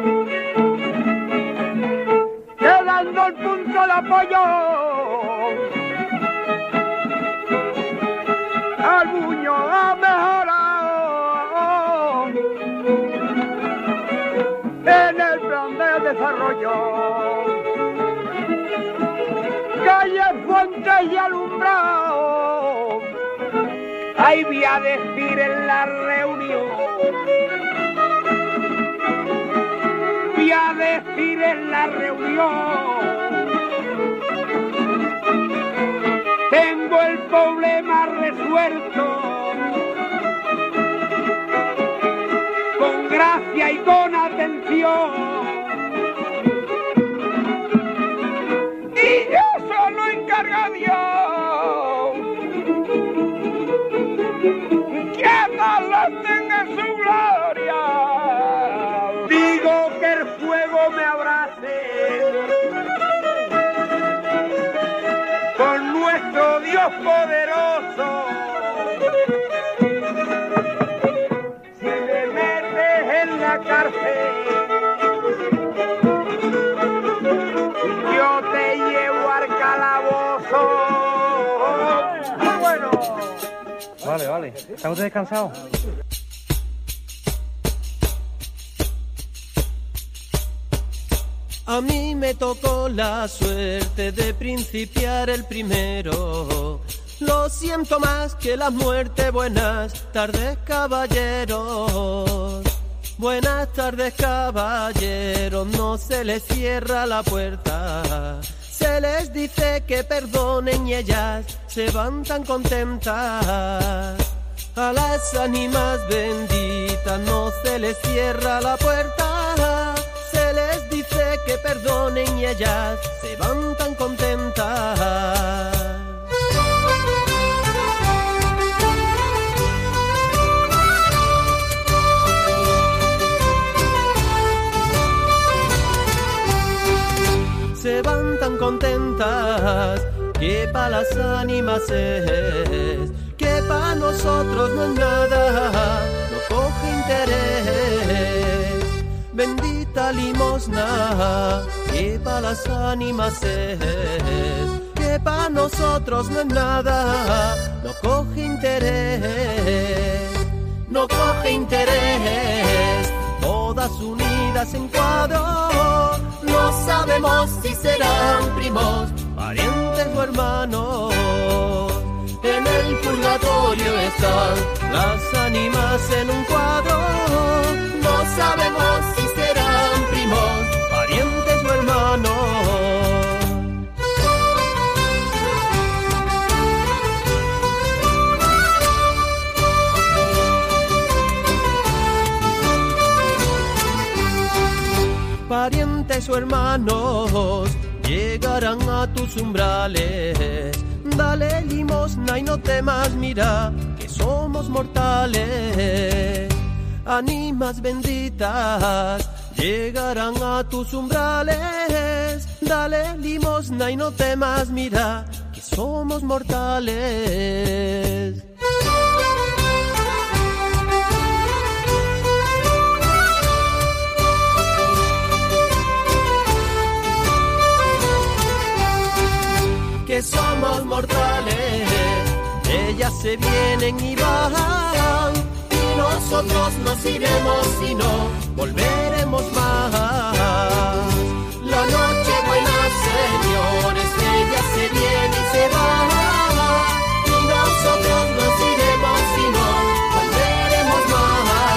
Speaker 16: quedando el punto de apoyo. Albuño ha mejorado en el plan de desarrollo. Calles, fuentes y alumbrado, ahí voy a decir en la reunión, voy a decir en la reunión, tengo el problema resuelto, con gracia y con atención. Y yo solo encargo a Dios que Dios los tenga en su gloria. Digo que el fuego me abrace con nuestro Dios poderoso. Si me metes en la cárcel, yo te llevo al calabozo. Muy bueno.
Speaker 17: Vale. ¿Están ustedes cansados?
Speaker 18: A mí me tocó la suerte de principiar el primero. Lo siento más que la muerte. Buenas tardes, caballeros. Buenas tardes, caballeros. No se les cierra la puerta. Se les dice que perdonen y ellas se van tan contentas. A las ánimas benditas no se les cierra la puerta. Se les dice que perdonen y ellas se van tan contentas. Se van tan contentas que pa' las ánimas es, que pa' nosotros no es nada, no coge interés. Bendita limosna, que pa' las ánimas es, que pa' nosotros no es nada, no coge interés, no coge interés. Todas unidas en cuadro, no sabemos si serán primos, parientes o hermanos. En el purgatorio están las ánimas en un cuadro, no sabemos si serán primos, parientes o hermanos. eso, hermanos, llegarán a tus umbrales. Dale limosna y no temas, mira, que somos mortales. Ánimas benditas llegarán a tus umbrales. Dale limosna y no temas, mira, que somos mortales. Que somos mortales, ellas se vienen y bajan, y nosotros nos iremos y no volveremos más. La noche buena, señores, ella se viene y se va, y nosotros nos iremos y no volveremos más.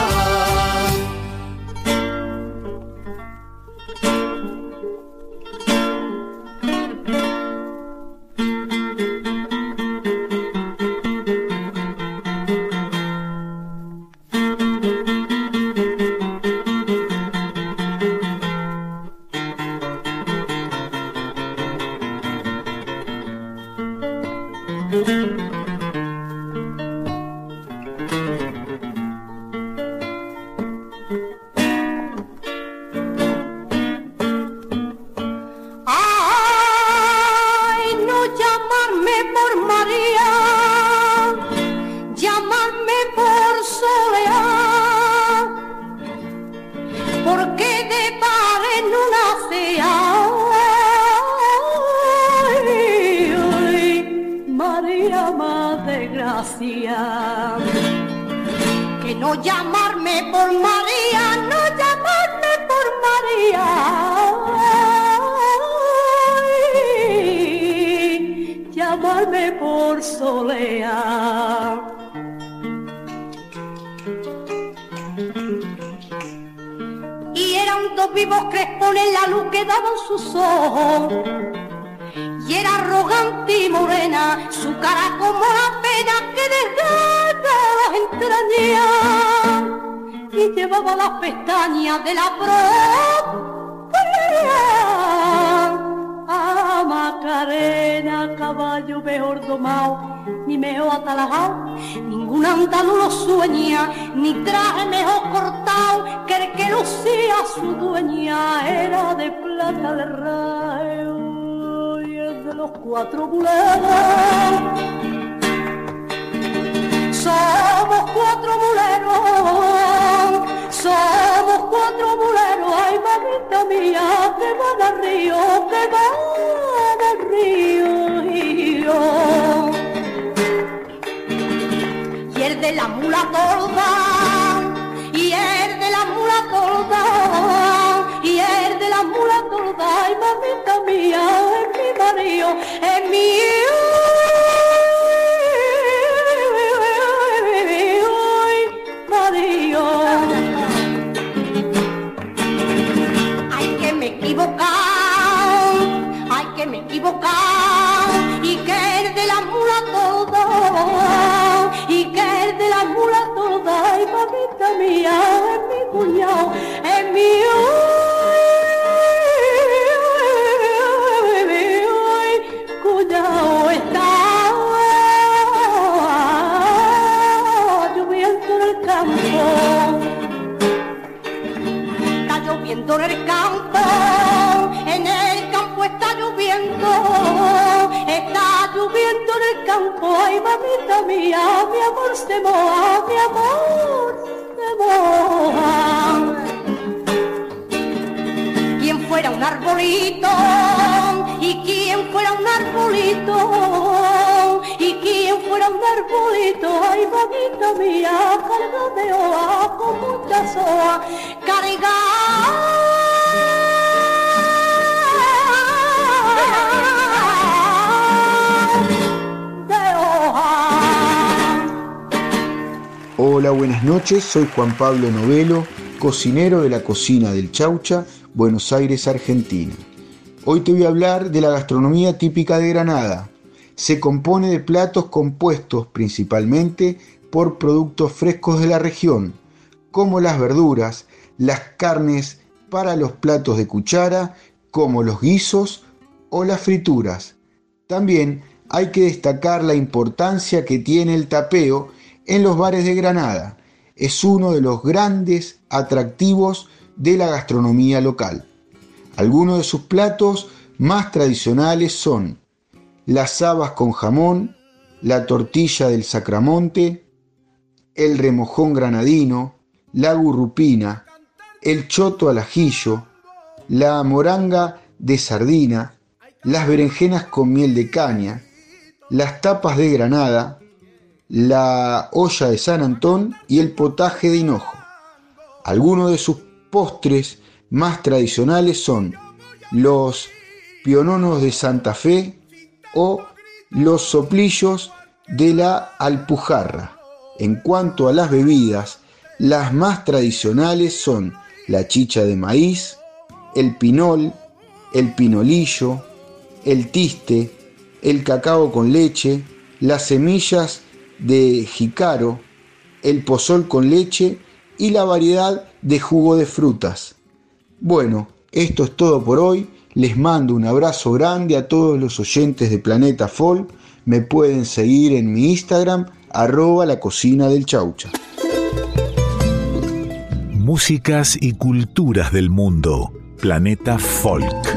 Speaker 7: Que no llamarme por María, no llamarme por María. Ay, llamarme por Soleá. Y eran dos vivos crespones la luz que daban sus ojos. Y era arrogante y morena, su cara como la pena que desgarra las entrañas. Y llevaba las pestañas de la propia a Macarena, caballo mejor domado, ni mejor atalajado, ningún andaluz lo sueña, ni traje mejor cortado, que el que lucía su dueña era de plata de rayo. De los cuatro muleros, somos cuatro muleros, somos cuatro muleros, ay mamita mía, que van al río, que van al río. Y el de la mula torda, y el de la mula torda, y el de la mula torda, ay mamita mía, es mi marido, es mío, marido. Ay que me he equivocado, ay que me he equivocado, y que el de la mula torda, y que el de la mula torda, ay mamita mía, es mi cuñado, es mío. Está lloviendo en el campo, está lloviendo en el campo, está lloviendo en el campo, ay mamita mía, mi amor se moja, mi amor se moja. Quien fuera un arbolito, y quien fuera un arbolito, y quien fuera un arbolito, ay mamita mía, carga de hoja con mucha soja, carga de hoja.
Speaker 19: Hola, buenas noches, soy Juan Pablo Novelo, cocinero de la cocina del Chaucha, Buenos Aires, Argentina. Hoy te voy a hablar de la gastronomía típica de Granada. Se compone de platos compuestos principalmente por productos frescos de la región, como las verduras, las carnes para los platos de cuchara, como los guisos o las frituras. También hay que destacar la importancia que tiene el tapeo en los bares de Granada. Es uno de los grandes atractivos de la gastronomía local. Algunos de sus platos más tradicionales son las habas con jamón, la tortilla del Sacramonte, el remojón granadino, la gurrupina, el choto al ajillo, la moranga de sardina, las berenjenas con miel de caña, las tapas de Granada, la olla de San Antón y el potaje de hinojo. Algunos de sus postres más tradicionales son los piononos de Santa Fe o los soplillos de la Alpujarra. En cuanto a las bebidas, las más tradicionales son la chicha de maíz, el pinol, el pinolillo, el tiste, el cacao con leche, las semillas de jícaro, el pozol con leche y la variedad de jugo de frutas. Bueno, esto es todo por hoy. Les mando un abrazo grande a todos los oyentes de Planeta Folk. Me pueden seguir en mi Instagram, @lacocinadelchaucha.
Speaker 1: Músicas y culturas del mundo. Planeta Folk.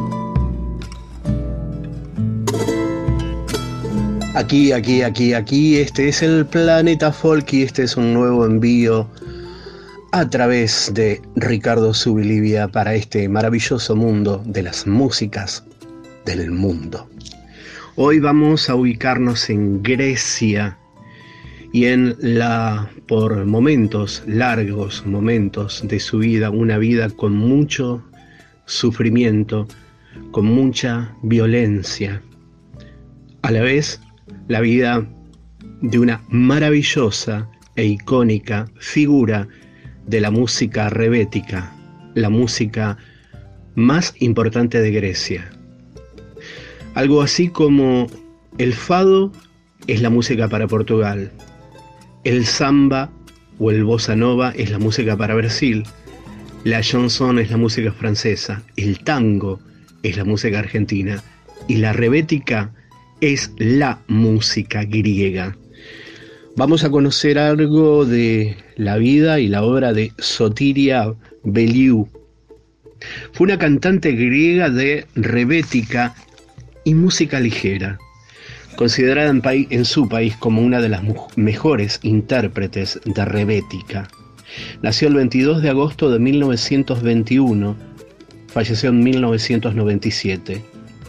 Speaker 20: Aquí, este es el Planeta Folk y este es un nuevo envío a través de Ricardo Subilivia para este maravilloso mundo de las músicas del mundo. Hoy vamos a ubicarnos en Grecia y en la, por momentos, largos momentos de su vida, una vida con mucho sufrimiento, con mucha violencia. A la vez, la vida de una maravillosa e icónica figura de la música rebética, la música más importante de Grecia. Algo así como el fado es la música para Portugal, el samba o el bossa nova es la música para Brasil, la chanson es la música francesa, el tango es la música argentina y la rebética es la música griega. Vamos a conocer algo de la vida y la obra de Sotiria Beliou. Fue una cantante griega de rebética y música ligera, considerada en su país como una de las mejores intérpretes de rebética. Nació el 22 de agosto de 1921, falleció en 1997.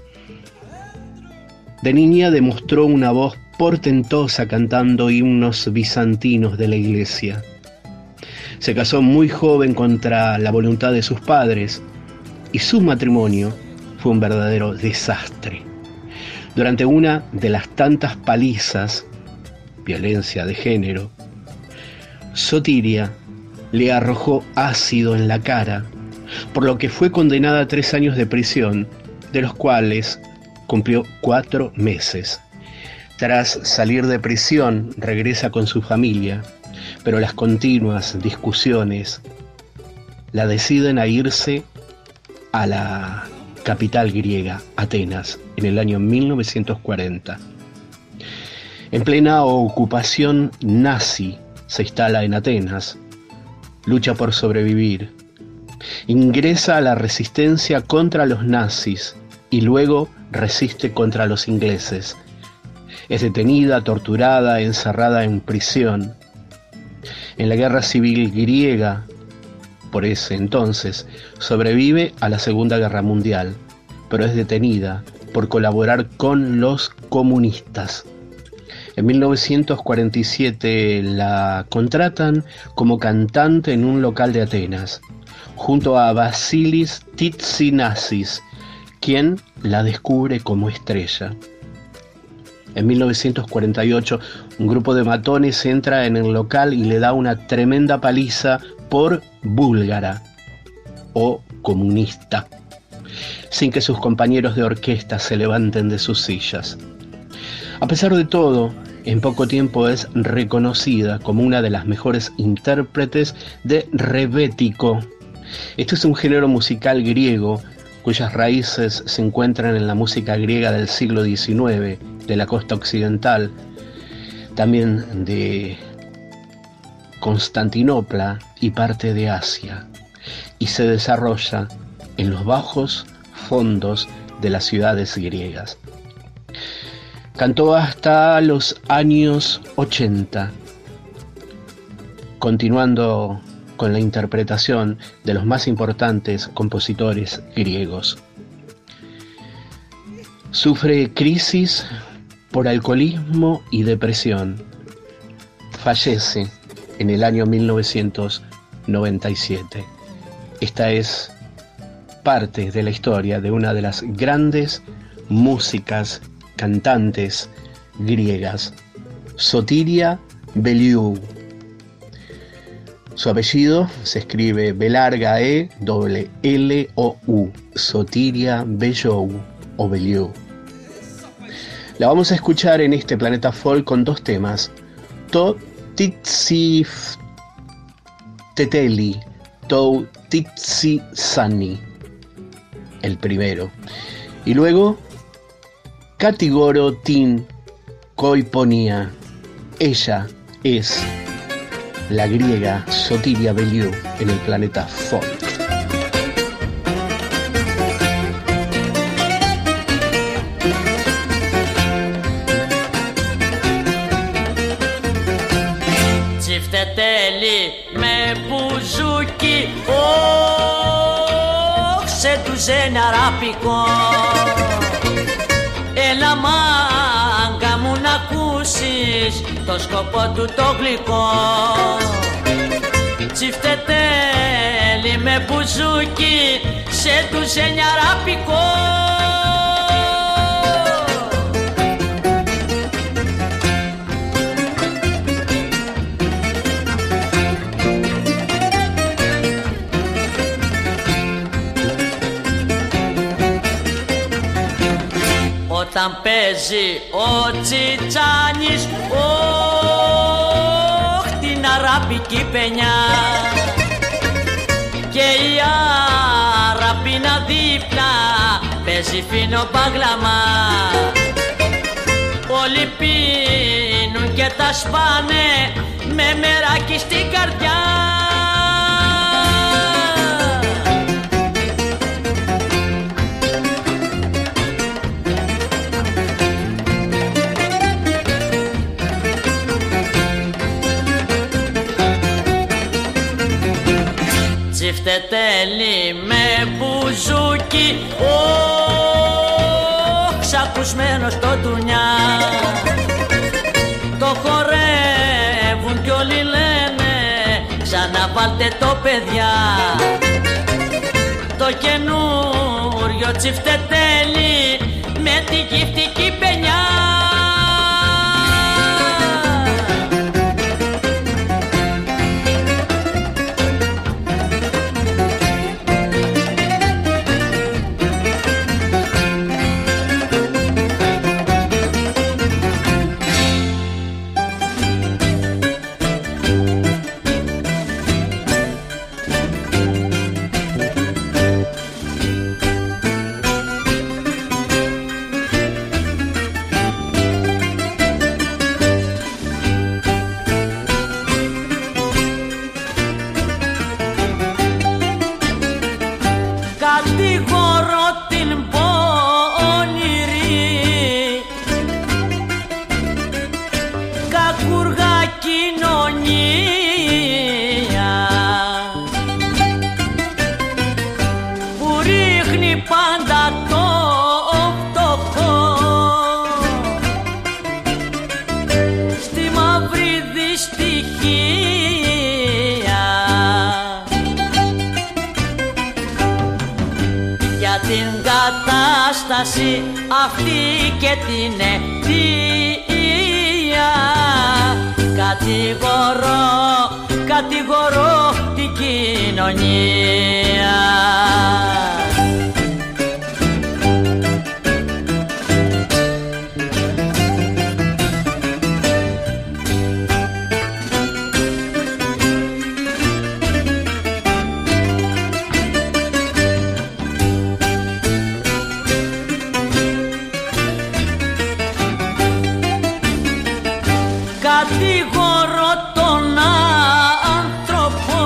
Speaker 20: De niña demostró una voz portentosa cantando himnos bizantinos de la iglesia. Se casó muy joven contra la voluntad de sus padres y su matrimonio fue un verdadero desastre. Durante una de las tantas palizas, violencia de género, Sotiria le arrojó ácido en la cara, por lo que fue condenada a 3 años de prisión, de los cuales cumplió 4 meses. Tras salir de prisión, regresa con su familia, pero las continuas discusiones la deciden a irse a la capital griega, Atenas, en el año 1940. En plena ocupación nazi, se instala en Atenas, lucha por sobrevivir, ingresa a la resistencia contra los nazis y luego resiste contra los ingleses. Es detenida, torturada, encerrada en prisión. En la guerra civil griega, por ese entonces, sobrevive a la Segunda Guerra Mundial, pero es detenida por colaborar con los comunistas. En 1947 la contratan como cantante en un local de Atenas, junto a Vasilis Tzitzinasis, quien la descubre como estrella. En 1948, un grupo de matones entra en el local y le da una tremenda paliza por búlgara o comunista, sin que sus compañeros de orquesta se levanten de sus sillas. A pesar de todo, en poco tiempo es reconocida como una de las mejores intérpretes de rebético Este es un género musical griego cuyas raíces se encuentran en la música griega del siglo XIX, de la costa occidental, también de Constantinopla y parte de Asia, y se desarrolla en los bajos fondos de las ciudades griegas. Cantó hasta los años 80, continuando con la interpretación de los más importantes compositores griegos. Sufre crisis por alcoholismo y depresión. Fallece en el año 1997. Esta es parte de la historia de una de las grandes músicas cantantes griegas, Sotiria Beliou. Su apellido se escribe B-E-L-L-O-U, Sotiria Beliou o Beliou. La vamos a escuchar en este Planeta Folk con dos temas, To Titsi Teteli, To Titsi Sani, el primero, y luego Katigoro Tin Koiponia. Ella es la griega Sotiria Beliou en el Planeta Folk.
Speaker 21: Τσιφτετέλη με μπουζούκι, σε του ζεναράπικο. Έλα μάγκα μου να ακούσεις το σκοπό του το γλυκό. Τσιφτετέλη με μπουζούκι, σε του ζεναράπικο. Όταν παίζει ο Τσιτσάνης, την αράπικη παινιά, και η αραπίνα δίπλα παίζει φίνο παγλαμά. Όλοι πίνουν και τα σπάνε με μεράκι στην καρδιά. Τσιφτετέλη με μπουζούκι, ξακουσμένο στο ντουνιά. Το χορεύουν κι όλοι λένε ξαναβάλτε το παιδιά. Το καινούριο τσιφτετέλη με τη γυφτική παινιά. Αυτή και την αιτία κατηγορώ την κοινωνία. κατηγορώ τον άνθρωπο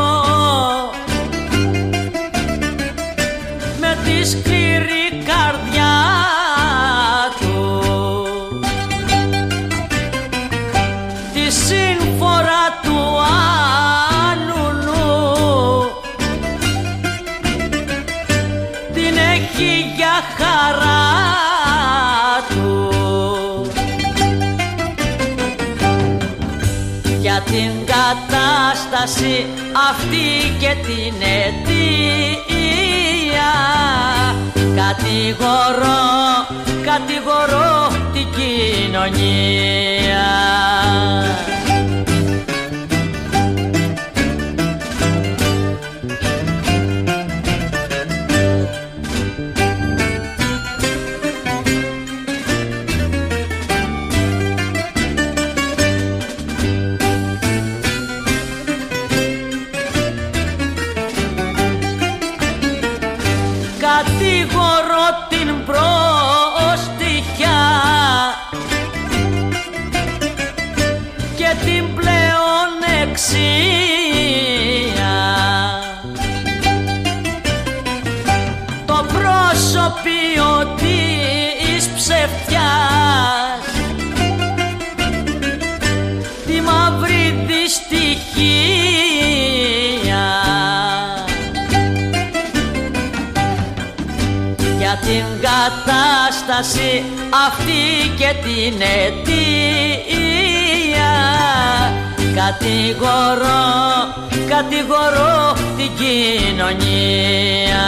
Speaker 21: με τη σκληρή καρδιά του, τη σύμφορα του άνουνου την έχει για χαρά του. Για την κατάσταση αυτή και την αιτία κατηγορώ την κοινωνία. Κατηγορώ την προστιχιά και την πλεονεξία, το πρόσωπιο της ψευτιάς, τη μαύρη δυστυχία. Για την κατάσταση αυτή και την αιτία κατηγορώ την κοινωνία.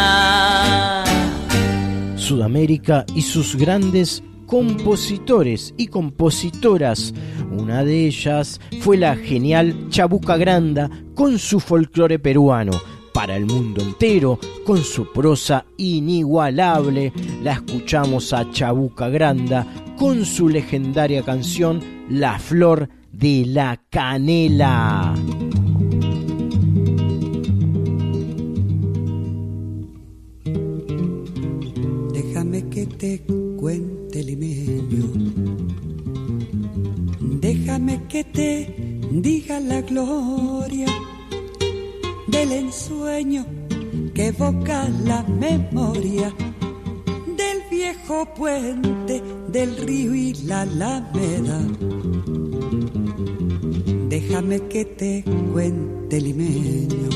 Speaker 2: Sudamérica y sus grandes compositores y compositoras. Una de ellas fue la genial Chabuca Granda con su folclore peruano para el mundo entero, con su prosa inigualable. La escuchamos a Chabuca Granda con su legendaria canción La Flor de la Canela.
Speaker 5: Déjame que te cuente, limeño, déjame que te diga la gloria del ensueño que evoca la memoria del viejo puente del río y la alameda. Déjame que te cuente, limeño,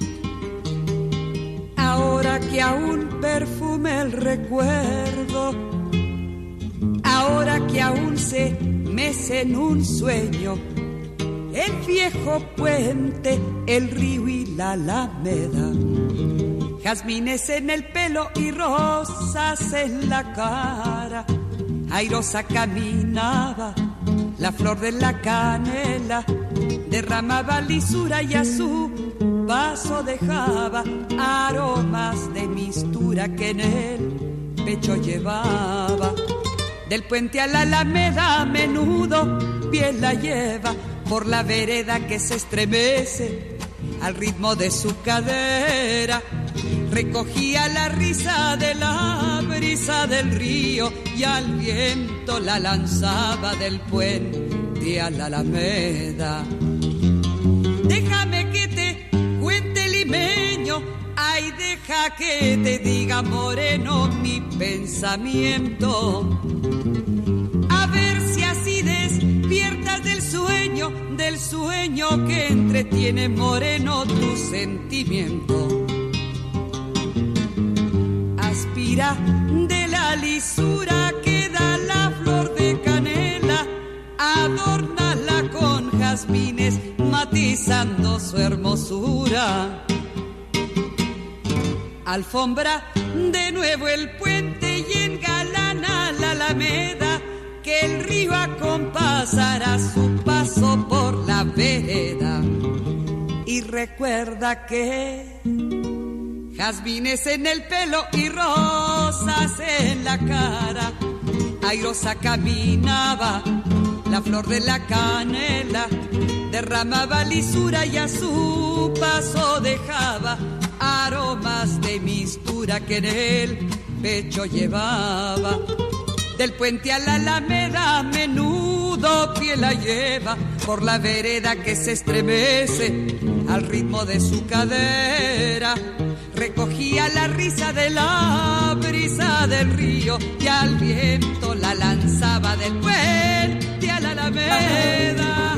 Speaker 5: ahora que aún perfume el recuerdo, ahora que aún se mece en un sueño el viejo puente, el río y la alameda. Jazmines en el pelo y rosas en la cara, airosa caminaba la flor de la canela, derramaba lisura y a su paso dejaba aromas de mistura que en el pecho llevaba. Del puente a la alameda a menudo bien la lleva por la vereda que se estremece al ritmo de su cadera. Recogía la risa de la brisa del río y al viento la lanzaba del puente a la alameda. Déjame que te cuente, limeño, ay, deja que te diga, moreno, mi pensamiento. A ver si así despiertas del sueño que entretiene, moreno, tu sentimiento. Aspira de la lisura que da la flor de canela, adórnala con jazmines matizando su hermosura. Alfombra de nuevo el puente y engalana la alameda, que el río acompasará su paso por la vereda. Y recuerda que jazmines en el pelo y rosas en la cara, airosa caminaba la flor de la canela, derramaba lisura y a su paso dejaba aromas de mistura que en el pecho llevaba. Del puente a la alameda a menudo a pie la lleva por la vereda que se estremece al ritmo de su cadera. Recogía la risa de la brisa del río y al viento la lanzaba del puente a la Alameda.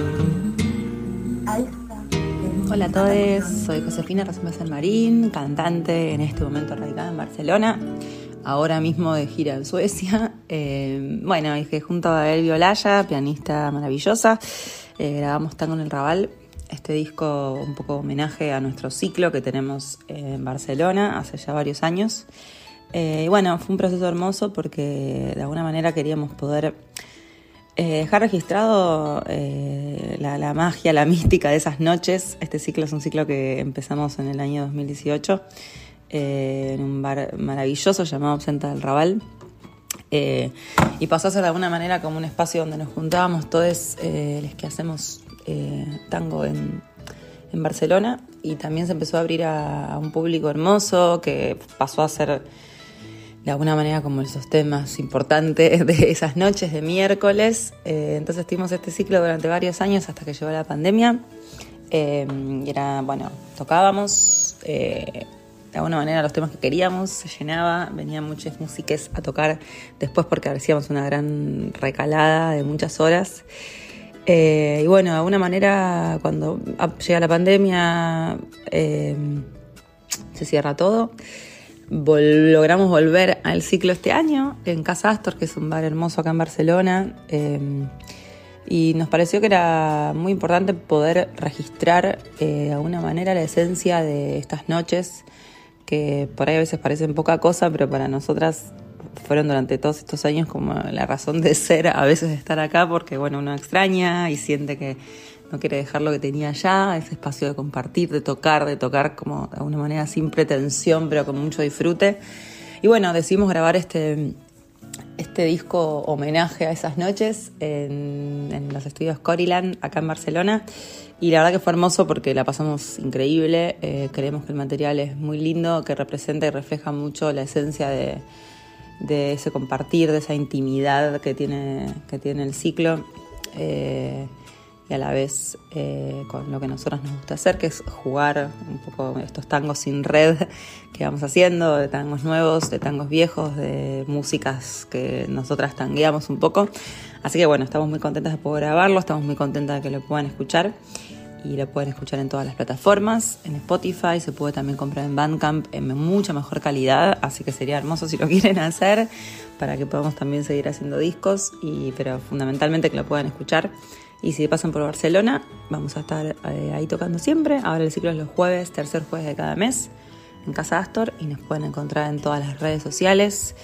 Speaker 6: Hola a todos, soy Josefina Rosembá San Marín, cantante en este momento radicada en Barcelona, ahora mismo de gira en Suecia. Bueno, es que junto a Elvio Olaya, pianista maravillosa, grabamos Tango en el Raval, este disco un poco homenaje a nuestro ciclo que tenemos en Barcelona hace ya varios años. Y bueno, fue un proceso hermoso porque de alguna manera queríamos poder dejar registrado la magia, la mística de esas noches. Este ciclo es un ciclo que empezamos en el año 2018 en un bar maravilloso llamado Absenta del Raval, y pasó a ser de alguna manera como un espacio donde nos juntábamos todos los que hacemos tango en Barcelona, y también se empezó a abrir a un público hermoso que pasó a ser de alguna manera como el sostén más importante de esas noches de miércoles. Entonces tuvimos este ciclo durante varios años hasta que llegó la pandemia. Y era, bueno, tocábamos de alguna manera los temas que queríamos, se llenaba, venían muchas músicas a tocar después porque hacíamos una gran recalada de muchas horas. Y bueno, de alguna manera cuando llega la pandemia se cierra todo. Logramos volver al ciclo este año en Casa Astor, que es un bar hermoso acá en Barcelona, y nos pareció que era muy importante poder registrar de alguna manera la esencia de estas noches, que por ahí a veces parecen poca cosa, pero para nosotras fueron durante todos estos años como la razón de ser, a veces de estar acá, porque bueno, uno extraña y siente que no quiere dejar lo que tenía allá, ese espacio de compartir, de tocar como de alguna manera sin pretensión, pero con mucho disfrute. Y bueno, decidimos grabar este disco homenaje a esas noches en los estudios Coriland, acá en Barcelona. Y la verdad que fue hermoso porque la pasamos increíble. Creemos que el material es muy lindo, que representa y refleja mucho la esencia de ese compartir, de esa intimidad que tiene el ciclo. Y a la vez con lo que a nosotros nos gusta hacer, que es jugar un poco estos tangos sin red que vamos haciendo, de tangos nuevos, de tangos viejos, de músicas que nosotras tangueamos un poco. Así que bueno, estamos muy contentas de poder grabarlo, estamos muy contentas de que lo puedan escuchar, y lo pueden escuchar en todas las plataformas, en Spotify, se puede también comprar en Bandcamp en mucha mejor calidad, así que sería hermoso si lo quieren hacer para que podamos también seguir haciendo discos, pero fundamentalmente que lo puedan escuchar. Y si pasan por Barcelona, vamos a estar ahí tocando siempre. Ahora el ciclo es los jueves, tercer jueves de cada mes, en Casa Astor, y nos pueden encontrar en todas las redes sociales,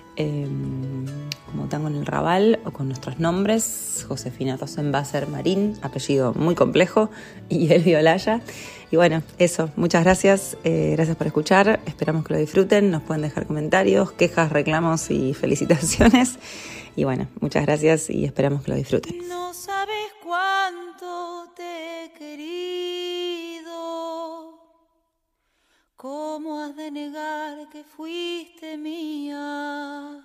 Speaker 6: como Tango en el Raval, o con nuestros nombres, Josefina Rosembá San Marín, apellido muy complejo, y Elvio Olaya. Y bueno, eso, muchas gracias, gracias por escuchar, esperamos que lo disfruten, nos pueden dejar comentarios, quejas, reclamos y felicitaciones. Y bueno, muchas gracias y esperamos que lo disfruten.
Speaker 15: No sabes cuánto te he querido, cómo has de negar que fuiste mía,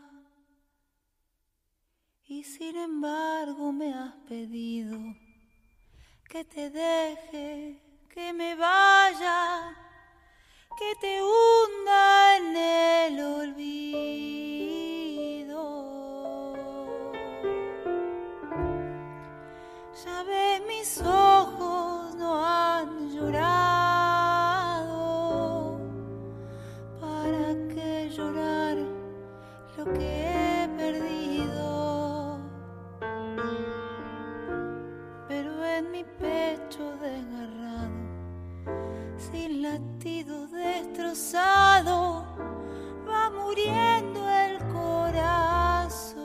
Speaker 15: y sin embargo me has pedido que te deje, que me vaya, que te hunda en el olvido. Ya ves, mis ojos no han llorado. ¿Para qué llorar lo que he perdido? Pero en mi pecho desgarrado, sin latido destrozado, va muriendo el corazón.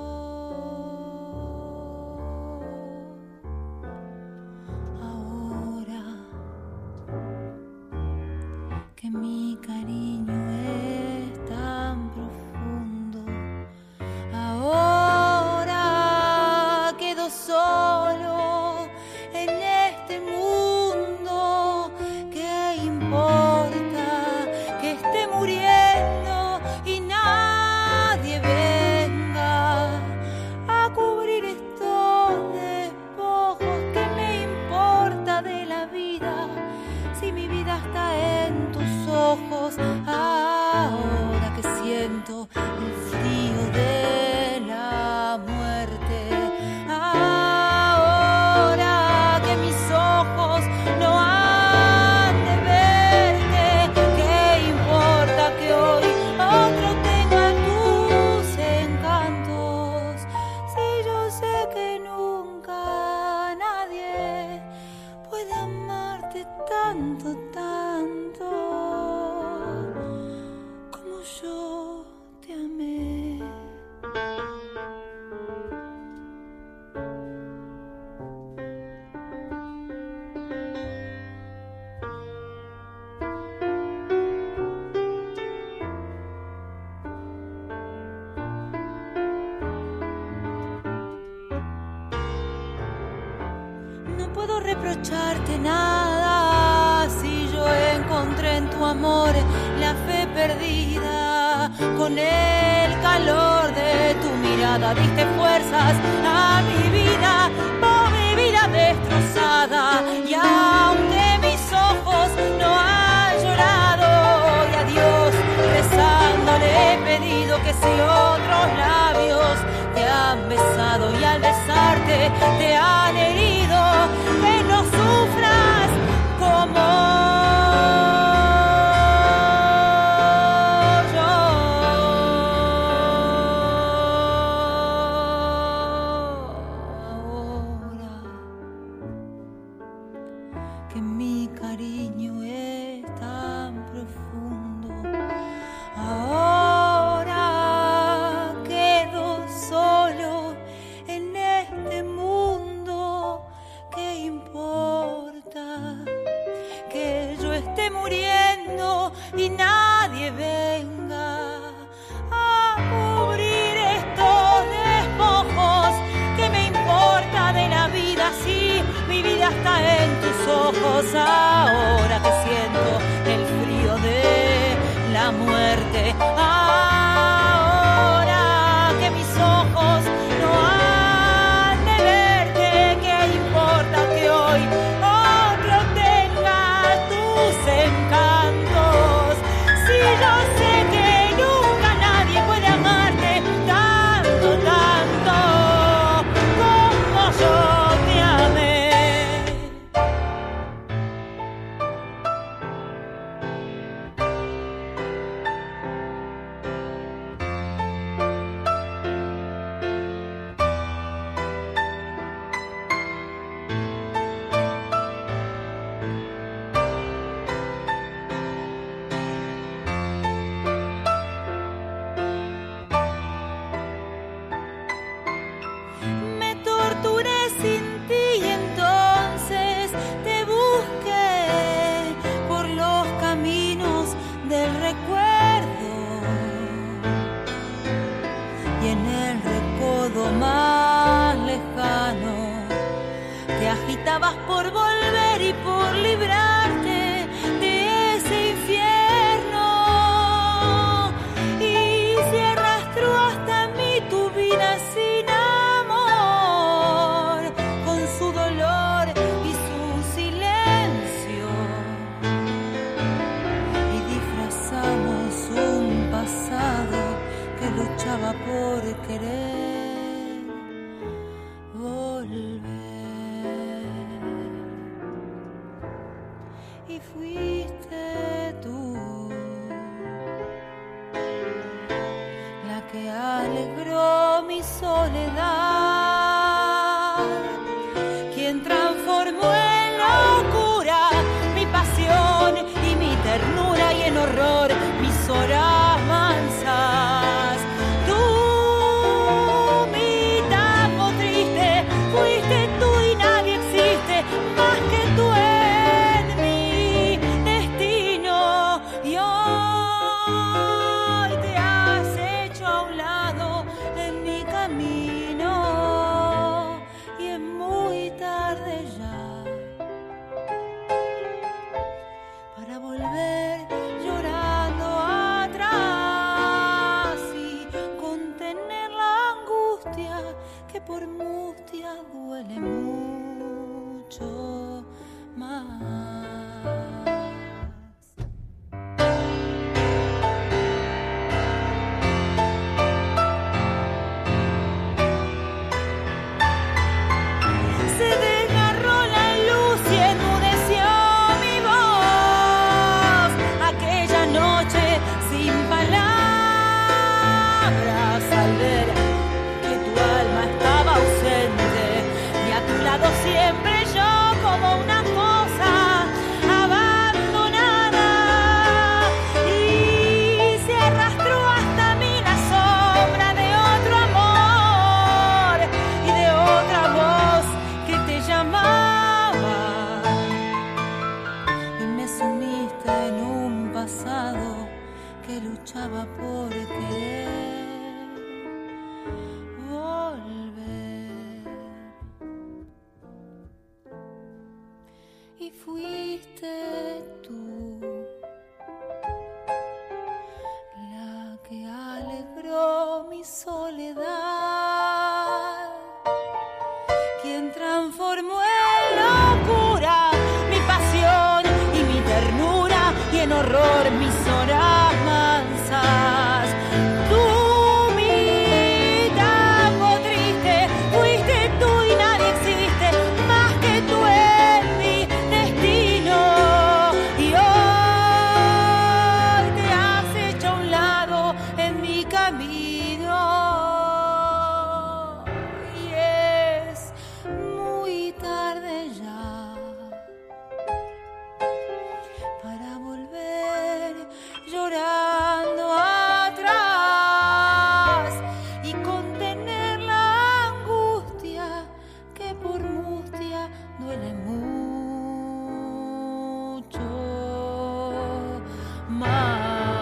Speaker 15: Que mi cariño es tan profundo, ahora quedo solo en este mundo. ¿Qué importa que esté muriendo y nada? yo sé que nunca nadie puede amarte tanto, tanto como yo te amé. No puedo reprocharte nada si yo encontré en tu amor la fe perdida. Con el calor de tu mirada diste fuerzas a mi vida, por mi vida destrozada. Y aunque mis ojos no han llorado, y a Dios rezando le he pedido que si otros labios te han besado y al besarte te han herido, que no sufras como que mi cariño es tan profundo. Ahora quedo solo en este mundo. ¿Qué importa que yo esté muriendo y nadie venga a cubrir estos despojos? ¿Qué me importa de la vida si mi vida está en tus ojos? Ahora que siento el frío de la muerte, ahora que mis ojos no han de verte, ¿qué importa que hoy otro tenga tus encantos? Si yo sé que nunca nadie puede amarte tanto, tanto como yo te amé. Me torturé sin ti y entonces te busqué por los caminos del recuerdo, y en el recodo más lejano te agitabas por volver y por librarte de ese infierno. Y si arrastró hasta mí tu vida sin amor, con su dolor y su silencio, y disfrazamos un pasado que luchaba por querer volver. Y fuiste tú la que alegró mi soledad, quien transformó en locura mi pasión y mi ternura, y en horror mis horas mansas. Tú, mi tango triste, fuiste tú y nadie existe más que tú en mi destino. Y hoy te has hecho a un lado en mi camino, y es muy tarde ya para volver llorando atrás y contener la angustia que por mustia duele mucho más. Se desgarró la luz y enmudeció mi voz aquella noche sin palabras, al ver que tu alma estaba ausente. y fuiste tú la que alegró mi soledad, quien transformó en locura mi pasión y mi ternura y en horror mis horas mansas. Tú, mi tango triste, fuiste tú y nadie existe más que tú en mi destino. Y hoy te has hecho a un lado en mi camino. Y es muy tarde ya para volver llorando atrás y contener la angustia que por mustia duele mucho más.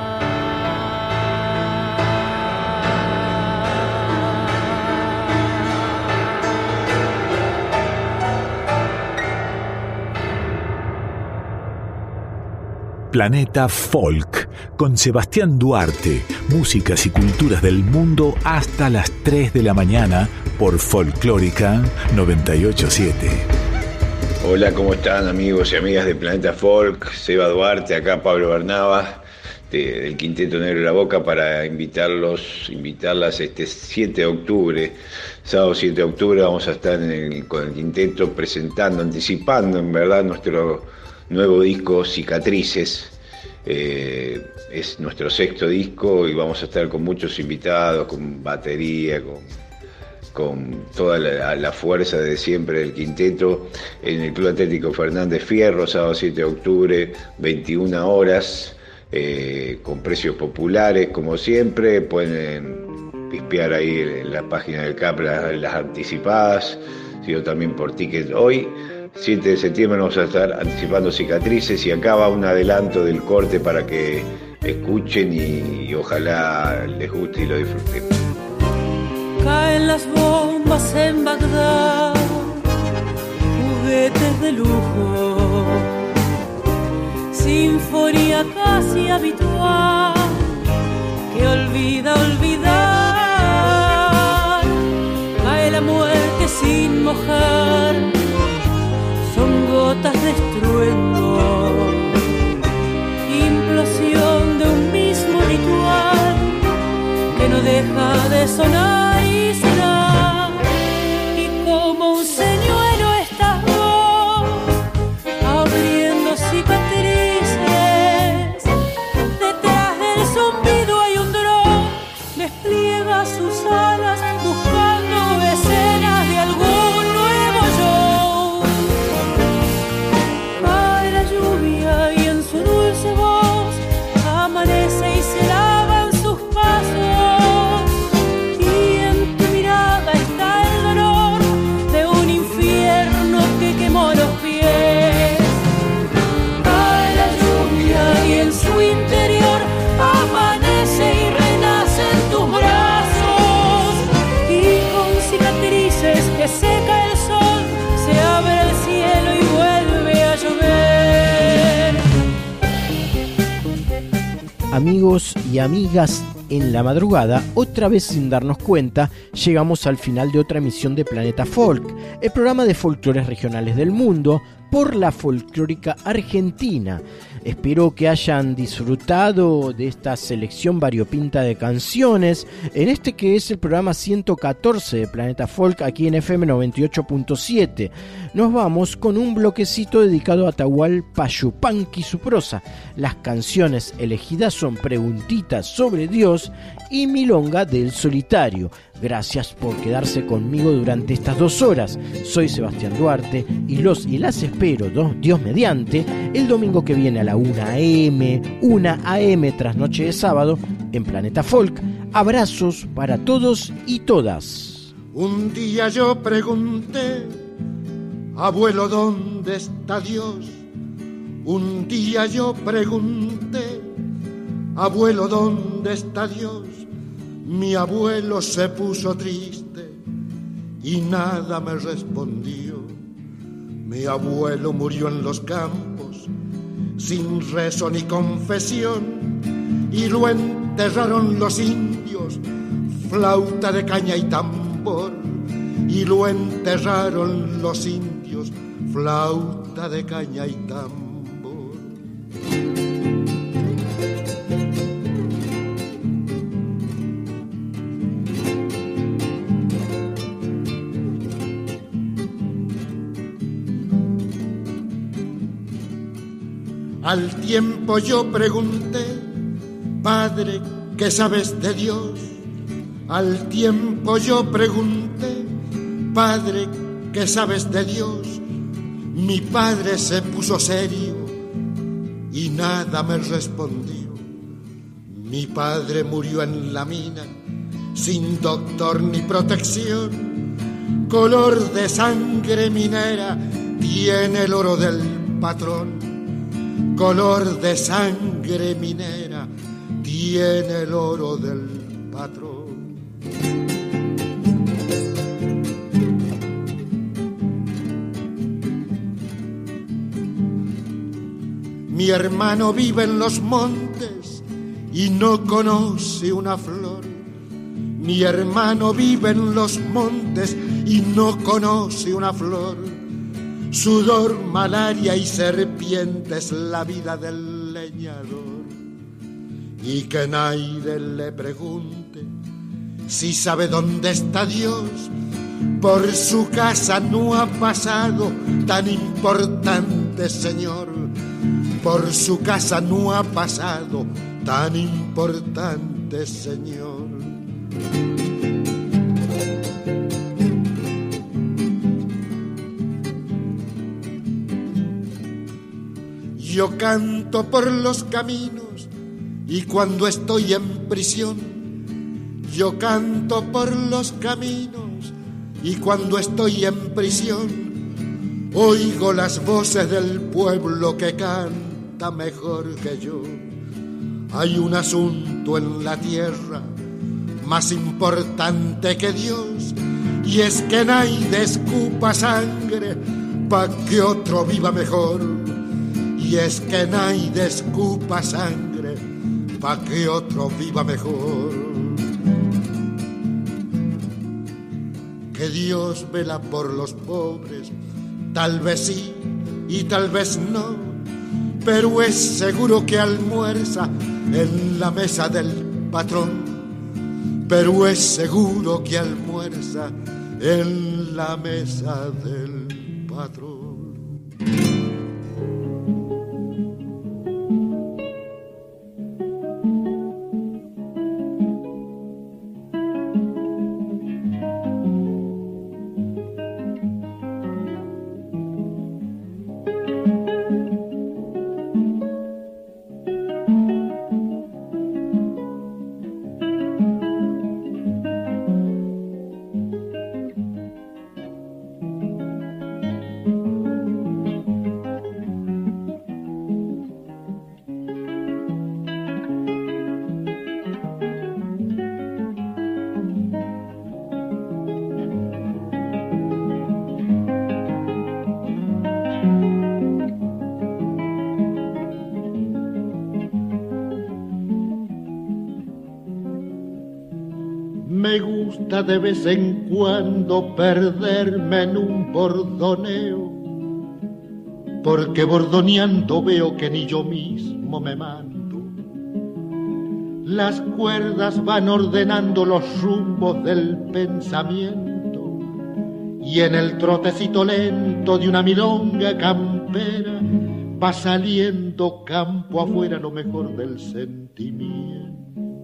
Speaker 1: Planeta Folk, con Sebastián Duarte, músicas y culturas del mundo hasta las 3 de la mañana por Folclórica 987.
Speaker 8: Hola, ¿cómo están amigos y amigas de Planeta Folk? Seba Duarte, acá Pablo Bernabas, del Quinteto Negro de la Boca, para invitarlas este 7 de octubre, sábado 7 de octubre, vamos a estar con el Quinteto presentando, anticipando en verdad nuestro nuevo disco Cicatrices. Es nuestro 6º disco y vamos a estar con muchos invitados, con batería, con toda la fuerza de siempre del quinteto, en el Club Atlético Fernández Fierro, sábado 7 de octubre, 21 horas, con precios populares como siempre. Pueden pispear ahí en la página del CAP las anticipadas, sino también por ticket. Hoy 7 de septiembre vamos a estar anticipando Cicatrices, y acá va un adelanto del corte para que escuchen y ojalá les guste y lo disfruten.
Speaker 15: Caen las bombas en Bagdad, juguetes de lujo, sinfonía casi habitual que olvida olvidar. Cae la muerte sin mojar, son gotas de estruendo, implosión de un mismo ritual que no deja de sonar y sonar. Y como un señuelo estás vos, abriendo cicatrices. Detrás del zumbido hay un dron, despliega sus alas buscando escenas de algún nuevo show. Cae la lluvia y en su dulce voz amanece y se lavan sus pasos, y en tu mirada está el dolor de un infierno que quemó los pies. Cae la lluvia y en su interior amanece y renace en tus brazos, y con cicatrices que seca el sol se abre el cielo y vuelve a llover.
Speaker 2: Amigos y amigas, en la madrugada, otra vez sin darnos cuenta, llegamos al final de otra emisión de Planeta Folk, el programa de folclores regionales del mundo por la Folclórica Argentina. Espero que hayan disfrutado de esta selección variopinta de canciones en este que es el programa 114 de Planeta Folk aquí en FM 98.7. Nos vamos con un bloquecito dedicado a Atahualpa Yupanqui y su prosa. Las canciones elegidas son Preguntitas sobre Dios y Milonga del Solitario. Gracias por quedarse conmigo durante estas 2 horas. Soy Sebastián Duarte y los y las espero, Dios mediante, el domingo que viene a la 1 AM tras noche de sábado en Planeta Folk. Abrazos para todos y todas.
Speaker 12: Un día yo pregunté, abuelo, ¿dónde está Dios? Un día yo pregunté, abuelo, ¿dónde está Dios? Mi abuelo se puso triste y nada me respondió. Mi abuelo murió en los campos, sin rezo ni confesión, y lo enterraron los indios, flauta de caña y tambor. Y lo enterraron los indios, flauta de caña y tambor. Al tiempo yo pregunté, Padre, ¿qué sabes de Dios? Al tiempo yo pregunté, Padre, ¿qué sabes de Dios? Mi padre se puso serio y nada me respondió. Mi padre murió en la mina, sin doctor ni protección. Color de sangre minera tiene el oro del patrón. Color de sangre minera tiene el oro del patrón. Mi hermano vive en los montes y no conoce una flor. Mi hermano vive en los montes y no conoce una flor. Sudor, malaria y serpientes, la vida del leñador. Y que nadie le pregunte si sabe dónde está Dios. Por su casa no ha pasado tan importante señor. Por su casa no ha pasado tan importante señor. Yo canto por los caminos y cuando estoy en prisión, yo canto por los caminos y cuando estoy en prisión, oigo las voces del pueblo que canta mejor que yo. Hay un asunto en la tierra más importante que Dios, y es que nadie escupa sangre pa' que otro viva mejor. Y es que nadie escupa sangre pa' que otro viva mejor. Que Dios vela por los pobres, tal vez sí y tal vez no, pero es seguro que almuerza en la mesa del patrón. Pero es seguro que almuerza en la mesa del patrón. Me gusta de vez en cuando perderme en un bordoneo, porque bordoneando veo que ni yo mismo me mando. Las cuerdas van ordenando los rumbos del pensamiento, y en el trotecito lento de una milonga campera va saliendo campo afuera lo mejor del sentimiento.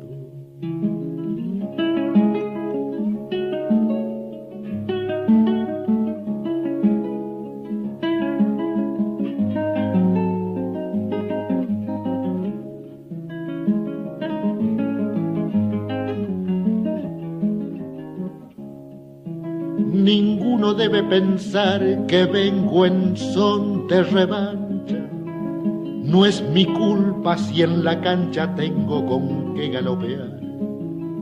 Speaker 12: Ninguno debe pensar que vengo en son de revancha. No es mi culpa si en la cancha tengo con qué galopear.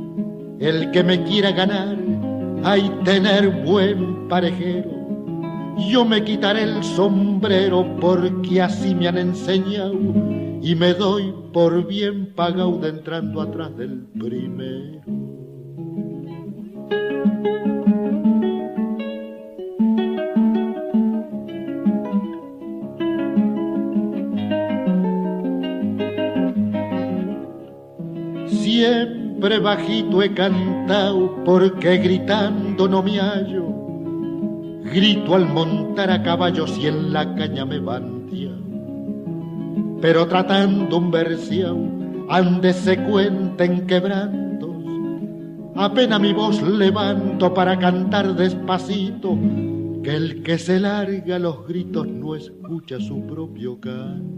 Speaker 12: El que me quiera ganar hay tener buen parejero,
Speaker 9: yo me quitaré el sombrero porque así me han enseñado y me doy por bien pagado de entrando atrás del primero. Siempre bajito he cantado porque gritando no me hallo. Grito al montar a caballos y en la caña me bandia. Pero tratando un versiao, ande se cuenten quebrantos. Apenas mi voz levanto para cantar despacito, que el que se larga los gritos no escucha su propio canto.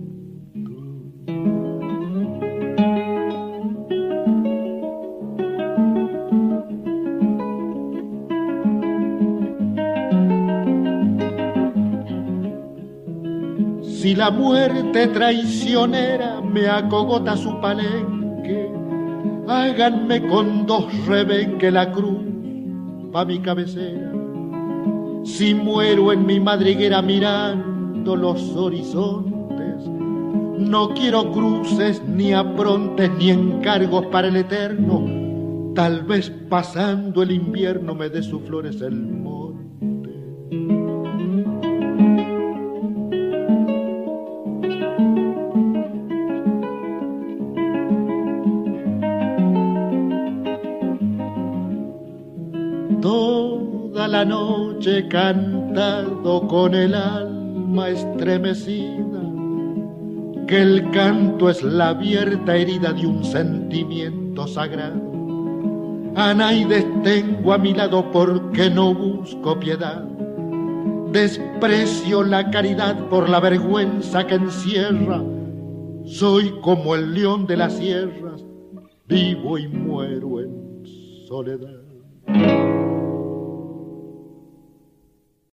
Speaker 9: Si la muerte traicionera me acogota su palenque, háganme con 2 rebenques la cruz pa' mi cabecera. Si muero en mi madriguera mirando los horizontes, no quiero cruces, ni aprontes, ni encargos para el eterno. Tal vez pasando el invierno me dé sus flores el monte. Toda la noche he cantado con el alma estremecida, que el canto es la abierta herida de un sentimiento sagrado. A nadie tengo a mi lado porque no busco piedad. Desprecio la caridad por la vergüenza que encierra. Soy como el león de las sierras, vivo y muero en soledad.